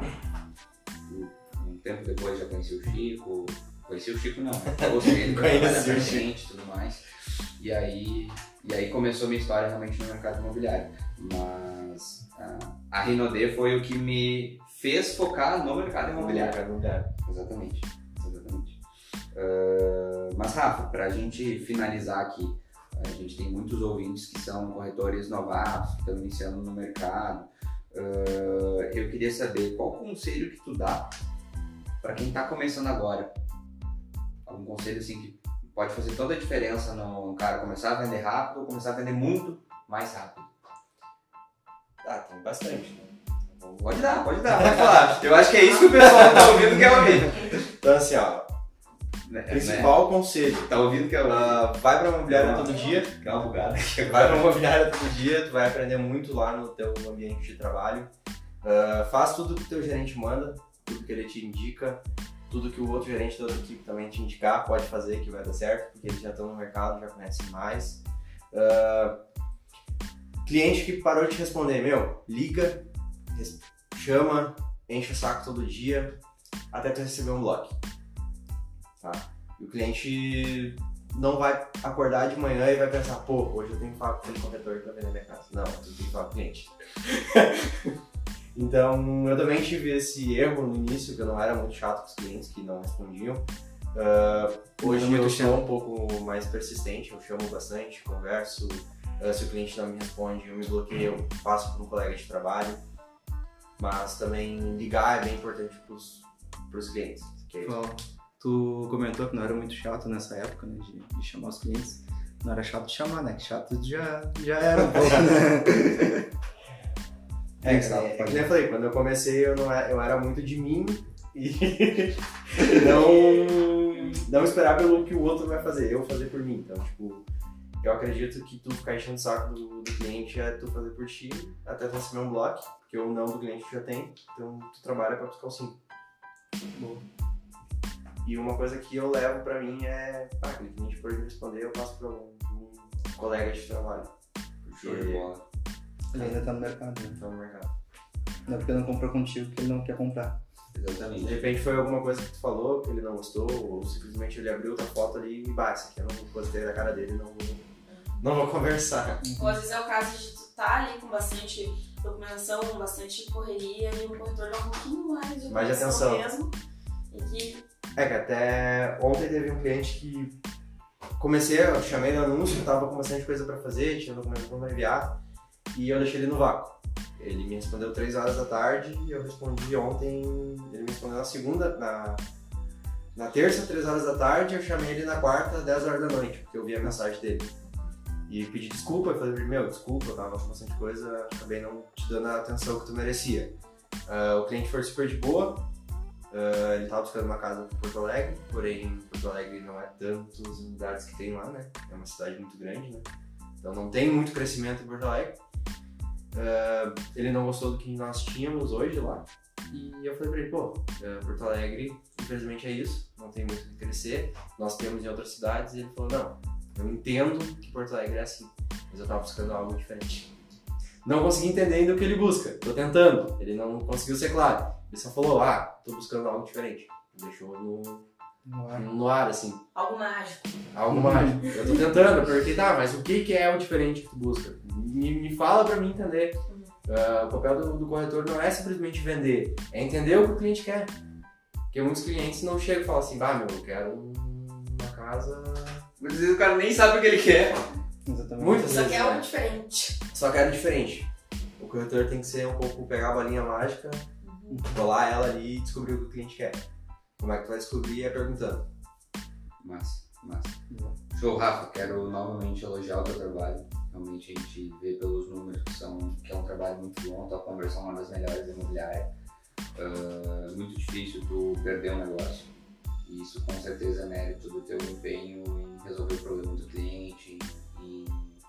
um tempo depois já conheci o Chico, conheci o Chico não, né? Trouxe ele para trabalhar com a gente e tudo mais. E aí, e aí começou a minha história realmente no mercado imobiliário. Mas uh, a Rinodê foi o que me fez focar no mercado imobiliário. No mercado imobiliário. Exatamente, exatamente. Uh, mas Rafa, para a gente finalizar aqui, a gente tem muitos ouvintes que são corretores novatos, que estão iniciando no mercado. Uh, eu queria saber qual conselho que tu dá para quem está começando agora. Algum conselho assim que pode fazer toda a diferença no cara começar a vender rápido ou começar a vender muito mais rápido. Ah, tem bastante, né? Pode dar, pode dar, pode falar. Eu acho que é isso que o pessoal está ouvindo quer ouvir. Então assim, ó, principal né? conselho. Tá ouvindo que é uh, vai pra imobiliária todo dia. Calma, bugada. Vai pra imobiliária todo dia, tu vai aprender muito lá no teu ambiente de trabalho. Uh, faz tudo que o teu gerente manda, tudo que ele te indica, tudo que o outro gerente da outra equipe também te indicar, pode fazer que vai dar certo, porque eles já estão no mercado, já conhecem mais. Uh, cliente que parou de te responder, meu, liga, chama, enche o saco todo dia, até tu receber um bloco. Tá? E o cliente não vai acordar de manhã e vai pensar, pô, hoje eu tenho que falar com aquele corretor para vender minha casa. Não, tu tem que falar com o cliente. Então, eu também tive esse erro no início, que eu não era muito chato com os clientes que não respondiam. Uh, hoje eu sou um pouco mais persistente, eu chamo bastante, converso. Uh, se o cliente não me responde, eu me bloqueio, eu passo para um colega de trabalho. Mas também ligar é bem importante para os clientes. Que é isso. Tu comentou que não era muito chato nessa época, né, de, de chamar os clientes. Não era chato de chamar, né? Que chato já, já era um pouco, né? É, é, é, é que nem eu falei, quando eu comecei eu, não era, eu era muito de mim e não, não esperar pelo que o outro vai fazer, eu fazer por mim. Então, tipo, eu acredito que tu ficar enchendo o saco do, do cliente é tu fazer por ti, até tu receber um bloco, porque o não do cliente tu já tem, então tu trabalha pra buscar o sim. Bom. E uma coisa que eu levo pra mim é, ah, aquele cliente for me responder, eu passo pra um, um colega de trabalho. Show de bola. Ele ainda tá no mercado, né? Tá no mercado. Não é porque não comprou contigo que ele não quer comprar. Exatamente. De repente foi alguma coisa que tu falou que ele não gostou, ou simplesmente ele abriu tua foto ali e bah, essa aqui eu não gostei da cara dele, não vou, não vou conversar. Ou às vezes é o caso de tu tá ali com bastante documentação, bastante correria e o corretor dá um pouquinho mais de mais de atenção mesmo. E que... É que até ontem teve um cliente que comecei, eu chamei no anúncio, tava com bastante coisa pra fazer, tinha documentação pra enviar e eu deixei ele no vácuo. Ele me respondeu três horas da tarde e eu respondi ontem, ele me respondeu na segunda, na, na terça, três horas da tarde, eu chamei ele na quarta, dez horas da noite, porque eu vi a mensagem dele. E pedi desculpa, eu falei, meu, desculpa, eu tava com bastante coisa, acabei não te dando a atenção que tu merecia. Uh, o cliente foi super de boa, uh, ele tava buscando uma casa em Porto Alegre, porém Porto Alegre não é tantas unidades que tem lá, né? É uma cidade muito grande, né? Então não tem muito crescimento em Porto Alegre. Uh, ele não gostou do que nós tínhamos hoje lá. E eu falei pra ele, pô, uh, Porto Alegre, infelizmente é isso, não tem muito o que crescer, nós temos em outras cidades. E ele falou, não, Eu entendo que Porto Alegre é assim, mas eu tava buscando algo diferente. Não consegui entender ainda o que ele busca. Tô tentando. Ele não conseguiu ser claro. Ele só falou, ah, tô buscando algo diferente. Deixou no, No ar. no ar, assim. Algo mágico. Algo mágico. Eu tô tentando, eu perguntei, tá, mas o que que é o diferente que tu busca? Me, me fala pra mim entender. Uh, o papel do, do corretor não é simplesmente vender, é entender o que o cliente quer. Porque muitos clientes não chegam e falam assim, bah, meu, eu quero uma casa... Muitas vezes o cara nem sabe o que ele quer. Exatamente. Muitas Só vezes, que é algo né? diferente. Só quero diferente. O corretor tem que ser um pouco pegar a bolinha mágica, colar ela ali e descobrir o que o cliente quer. Como é que tu vai descobrir? É perguntando. Massa, massa. Show, Rafa, quero novamente elogiar o teu trabalho. Realmente a gente vê pelos números que, são, que é um trabalho muito bom, a tua conversão é uma das melhores da imobiliária. Uh, muito difícil tu perder um negócio. E isso com certeza é mérito do teu empenho em resolver o problema do cliente, em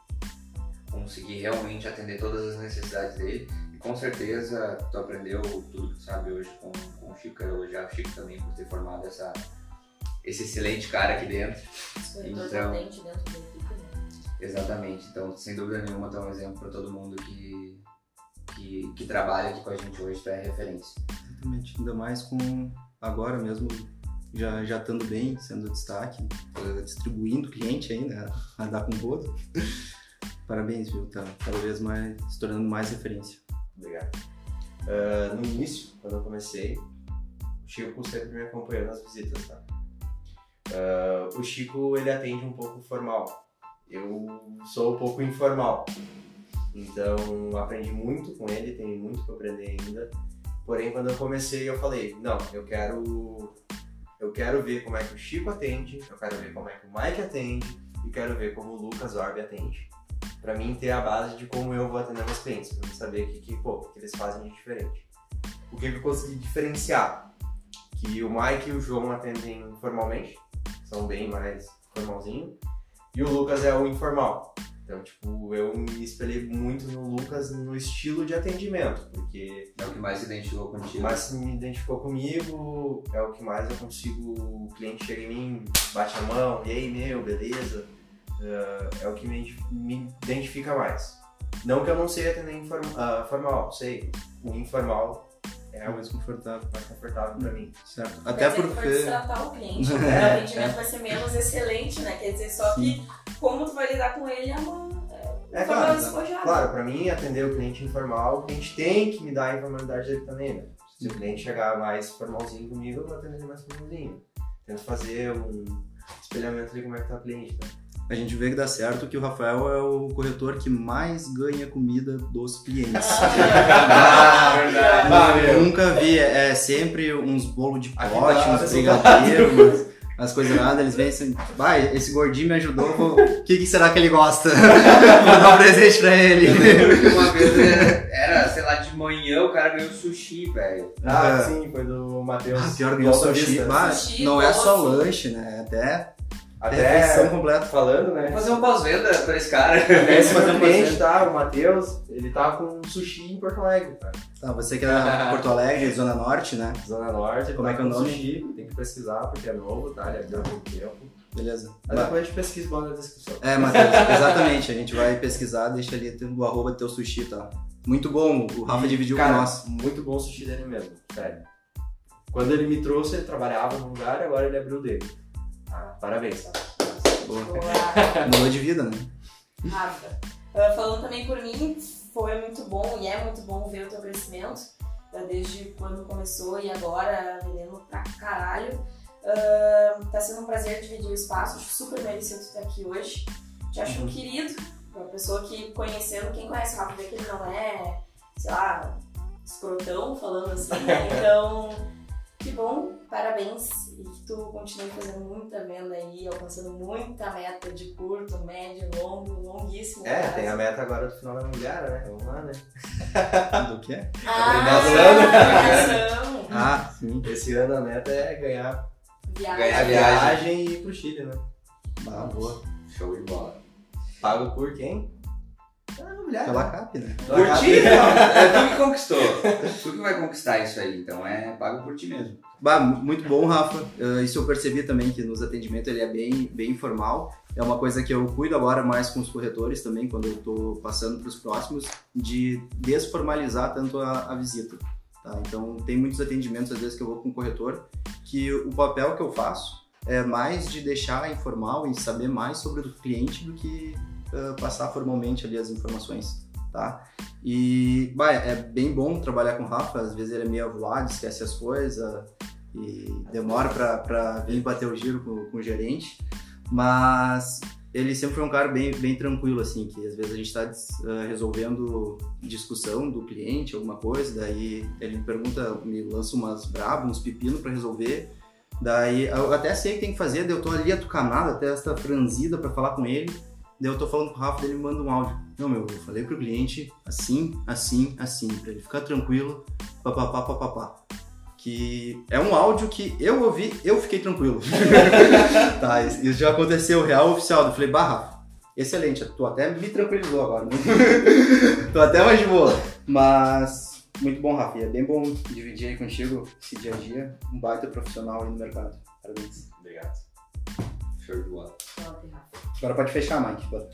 conseguir realmente atender todas as necessidades dele. E com certeza tu aprendeu tudo que tu sabe hoje com, com o Chico. Quero elogiar o Chico também por ter formado essa, esse excelente cara aqui dentro. Então... Então- dentro da equipe, né? Exatamente, então sem dúvida nenhuma tu é um exemplo para todo mundo que, que, que trabalha aqui com a gente hoje, tu é referência. Exatamente. Ainda mais com agora mesmo, já, já estando bem, sendo destaque, uh, distribuindo cliente ainda, a dar com rodo. Parabéns, viu? Tá cada vez mais se tornando mais referência. Obrigado. Uh, no início, quando eu comecei, o Chico sempre me acompanhou nas visitas, tá? Uh, o Chico, ele atende um pouco formal. Eu sou um pouco informal. Então, aprendi muito com ele, tenho muito para aprender ainda. Porém, quando eu comecei, eu falei, não, eu quero eu quero ver como é que o Chico atende, eu quero ver como é que o Mike atende e quero ver como o Lucas Orbe atende. Pra mim ter a base de como eu vou atender meus clientes, pra mim saber o que, que, pô, que eles fazem de diferente. O que, que eu consegui diferenciar? Que o Mike e o João atendem formalmente, são bem mais formalzinho, e o Lucas é o informal. Então, tipo, eu me espelhei muito no Lucas no estilo de atendimento, porque É o que mais se identificou o que contigo. mais me identificou comigo, é o que mais eu consigo, o cliente chega em mim, bate a mão, e aí, meu, beleza? Uh, é o que me, me identifica mais. Não que eu não sei atender inform, uh, formal, sei, o informal é É o mais confortável. mais confortável pra mim. Certo. Quer Até dizer que porque... vai destratar o cliente, né? O atendimento vai ser menos excelente, né? Quer dizer, só que como tu vai lidar com ele é uma... É uma claro, despojada. claro, pra mim atender o cliente informal, o cliente tem que me dar a informalidade dele também, né? Se o cliente chegar mais formalzinho comigo, eu vou atender ele mais formalzinho. Tento fazer um espelhamento de como é que tá o cliente, né? A gente vê que dá certo que o Rafael é o corretor que mais ganha comida dos clientes. Ah, verdade. Ah, Eu meu. nunca vi, é sempre uns bolos de Aqui pote, tá uns resultado. brigadeiros, umas, umas coisas nada, eles vêm assim, vai, esse gordinho me ajudou, vou- o que, que será que ele gosta? Vou dar um presente pra ele. Eu lembro que uma vez era, era, sei lá, de manhã o cara ganhou sushi, velho. Ah, É. sim, foi do Matheus. Ah, pior do ganhou Alta sushi, Vista. bah, Sushi, não é só doce. lanche, né, até, Até refeição completa. falando, né? Vamos fazer um pós-venda pra esse cara. Esse fazer um cliente, processo. tá? O Matheus, ele tá com sushi em Porto Alegre, cara. Tá, você que é da Porto Alegre, Zona Norte, né, Zona Norte, ele Como tá é que é o com nome? sushi, tem que pesquisar porque é novo, tá? Ele abriu há pouco tempo. beleza. Mas depois a gente pesquisa bom na descrição. É, Matheus, exatamente, a gente vai pesquisar, deixa ali o arroba do teu sushi, tá? Muito bom, o Rafa E, dividiu cara, com nós. muito bom o sushi dele mesmo, sério. Quando ele me trouxe, ele trabalhava num lugar e agora ele abriu o dele. Ah, parabéns, tá? Boa. Boa. Mudou de vida, né? Rafa, uh, falando também por mim, foi muito bom e é muito bom ver o teu crescimento, uh, desde quando começou e agora, vendendo pra caralho. Uh, tá sendo um prazer dividir o espaço, acho super merecido tu estar aqui hoje. Te acho um querido, uma pessoa que conhecendo, quem conhece o Rafa vê que ele não é, sei lá, escrotão falando assim, né? Então, que bom, parabéns e que tu continue fazendo muita venda aí, alcançando muita meta de curto, médio, longo, longuíssimo. É, prazo. tem a meta agora do final da imobiliária, né? Vamos lá, né? Do que é? Ah, Premiação. premiação. Ah, sim. Esse ano a meta é ganhar Viagem. Ganhar a viagem. viagem e ir pro Chile, né? Ah, boa. Show de bola. Pago por quem? Ah, mulher. Pela cap, né? Pela Por ti, não. É tu que conquistou. Tu que vai conquistar isso aí. Então é pago por ti mesmo. Bah, muito bom, Rafa. Uh, isso eu percebi também que nos atendimentos ele é bem, bem informal. É uma coisa que eu cuido agora mais com os corretores também, quando eu estou passando para os próximos, de desformalizar tanto a, a visita. Tá? Então, tem muitos atendimentos, às vezes, que eu vou com o corretor, que o papel que eu faço é mais de deixar informal e saber mais sobre o cliente do que uh, passar formalmente ali as informações. Tá? E bah, é bem bom trabalhar com o Rafa, às vezes ele é meio avoado, esquece as coisas e demora para vir bater o giro com, com o gerente, mas ele sempre foi um cara bem, bem tranquilo, assim, que às vezes a gente está uh, resolvendo discussão do cliente, alguma coisa, daí ele me pergunta, me lança umas brabas, uns pepinos para resolver, daí eu até sei o que tem que fazer, daí eu tô ali atucanado, até esta franzida para falar com ele, daí eu tô falando com o Rafa, daí ele me manda um áudio. Não, meu, eu falei pro cliente assim, assim, assim, pra ele ficar tranquilo, papapá, papapá. Que é um áudio que eu ouvi, eu fiquei tranquilo. Tá, isso já aconteceu real oficial. Eu falei, bah, Rafa, excelente, tu até me tranquilizou agora. Né? Tô até mais de boa. Mas, muito bom, Rafa, e é bem bom dividir aí contigo esse dia a dia. Um baita profissional aí no mercado. Parabéns. Obrigado. Show de bola. Top, Rafa. Agora pode fechar, Mike. Vai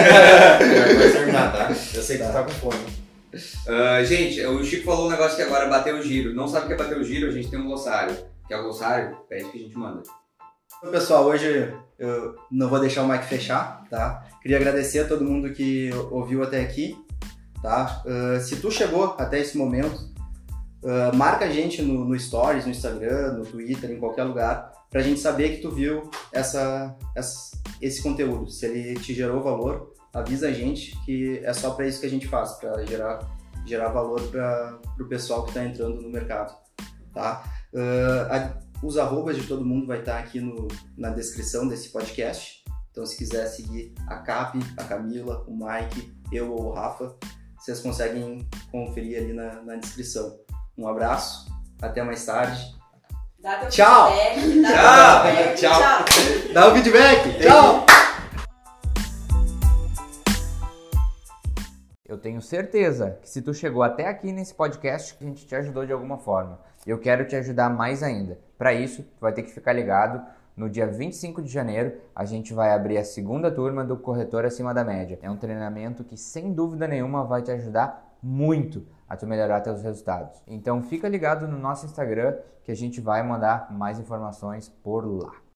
terminar, tá? Eu sei que tu tá com fome. Uh, gente, o Chico falou um negócio que agora bateu o giro. Não sabe o que é bater o giro? A gente tem um glossário. Que é o glossário? Pede que a gente manda. Então, pessoal, hoje eu não vou deixar o Mike fechar, tá? Queria agradecer a todo mundo que ouviu até aqui, tá? Uh, se tu chegou até esse momento, uh, marca a gente no, no Stories, no Instagram, no Twitter, em qualquer lugar, pra gente saber que tu viu essa, essa, esse conteúdo. Se ele te gerou valor, avisa a gente que é só para isso que a gente faz, para gerar, gerar valor para o pessoal que está entrando no mercado, tá? Uh, a, os arrobas de todo mundo vai estar tá aqui no, na descrição desse podcast, então se quiser seguir a Cap, a Camila, o Mike, eu ou o Rafa, vocês conseguem conferir ali na, na descrição. Um abraço, até mais tarde. Dá teu Tchau! feedback, dá Tchau! teu feedback, Tchau! tchau! Dá o feedback! Tchau! Eu tenho certeza que se tu chegou até aqui nesse podcast, a gente te ajudou de alguma forma. Eu quero te ajudar mais ainda. Para isso, tu vai ter que ficar ligado. No dia vinte e cinco de janeiro, a gente vai abrir a segunda turma do Corretor Acima da Média. É um treinamento que, sem dúvida nenhuma, vai te ajudar muito a tu melhorar teus resultados. Então, fica ligado no nosso Instagram que a gente vai mandar mais informações por lá.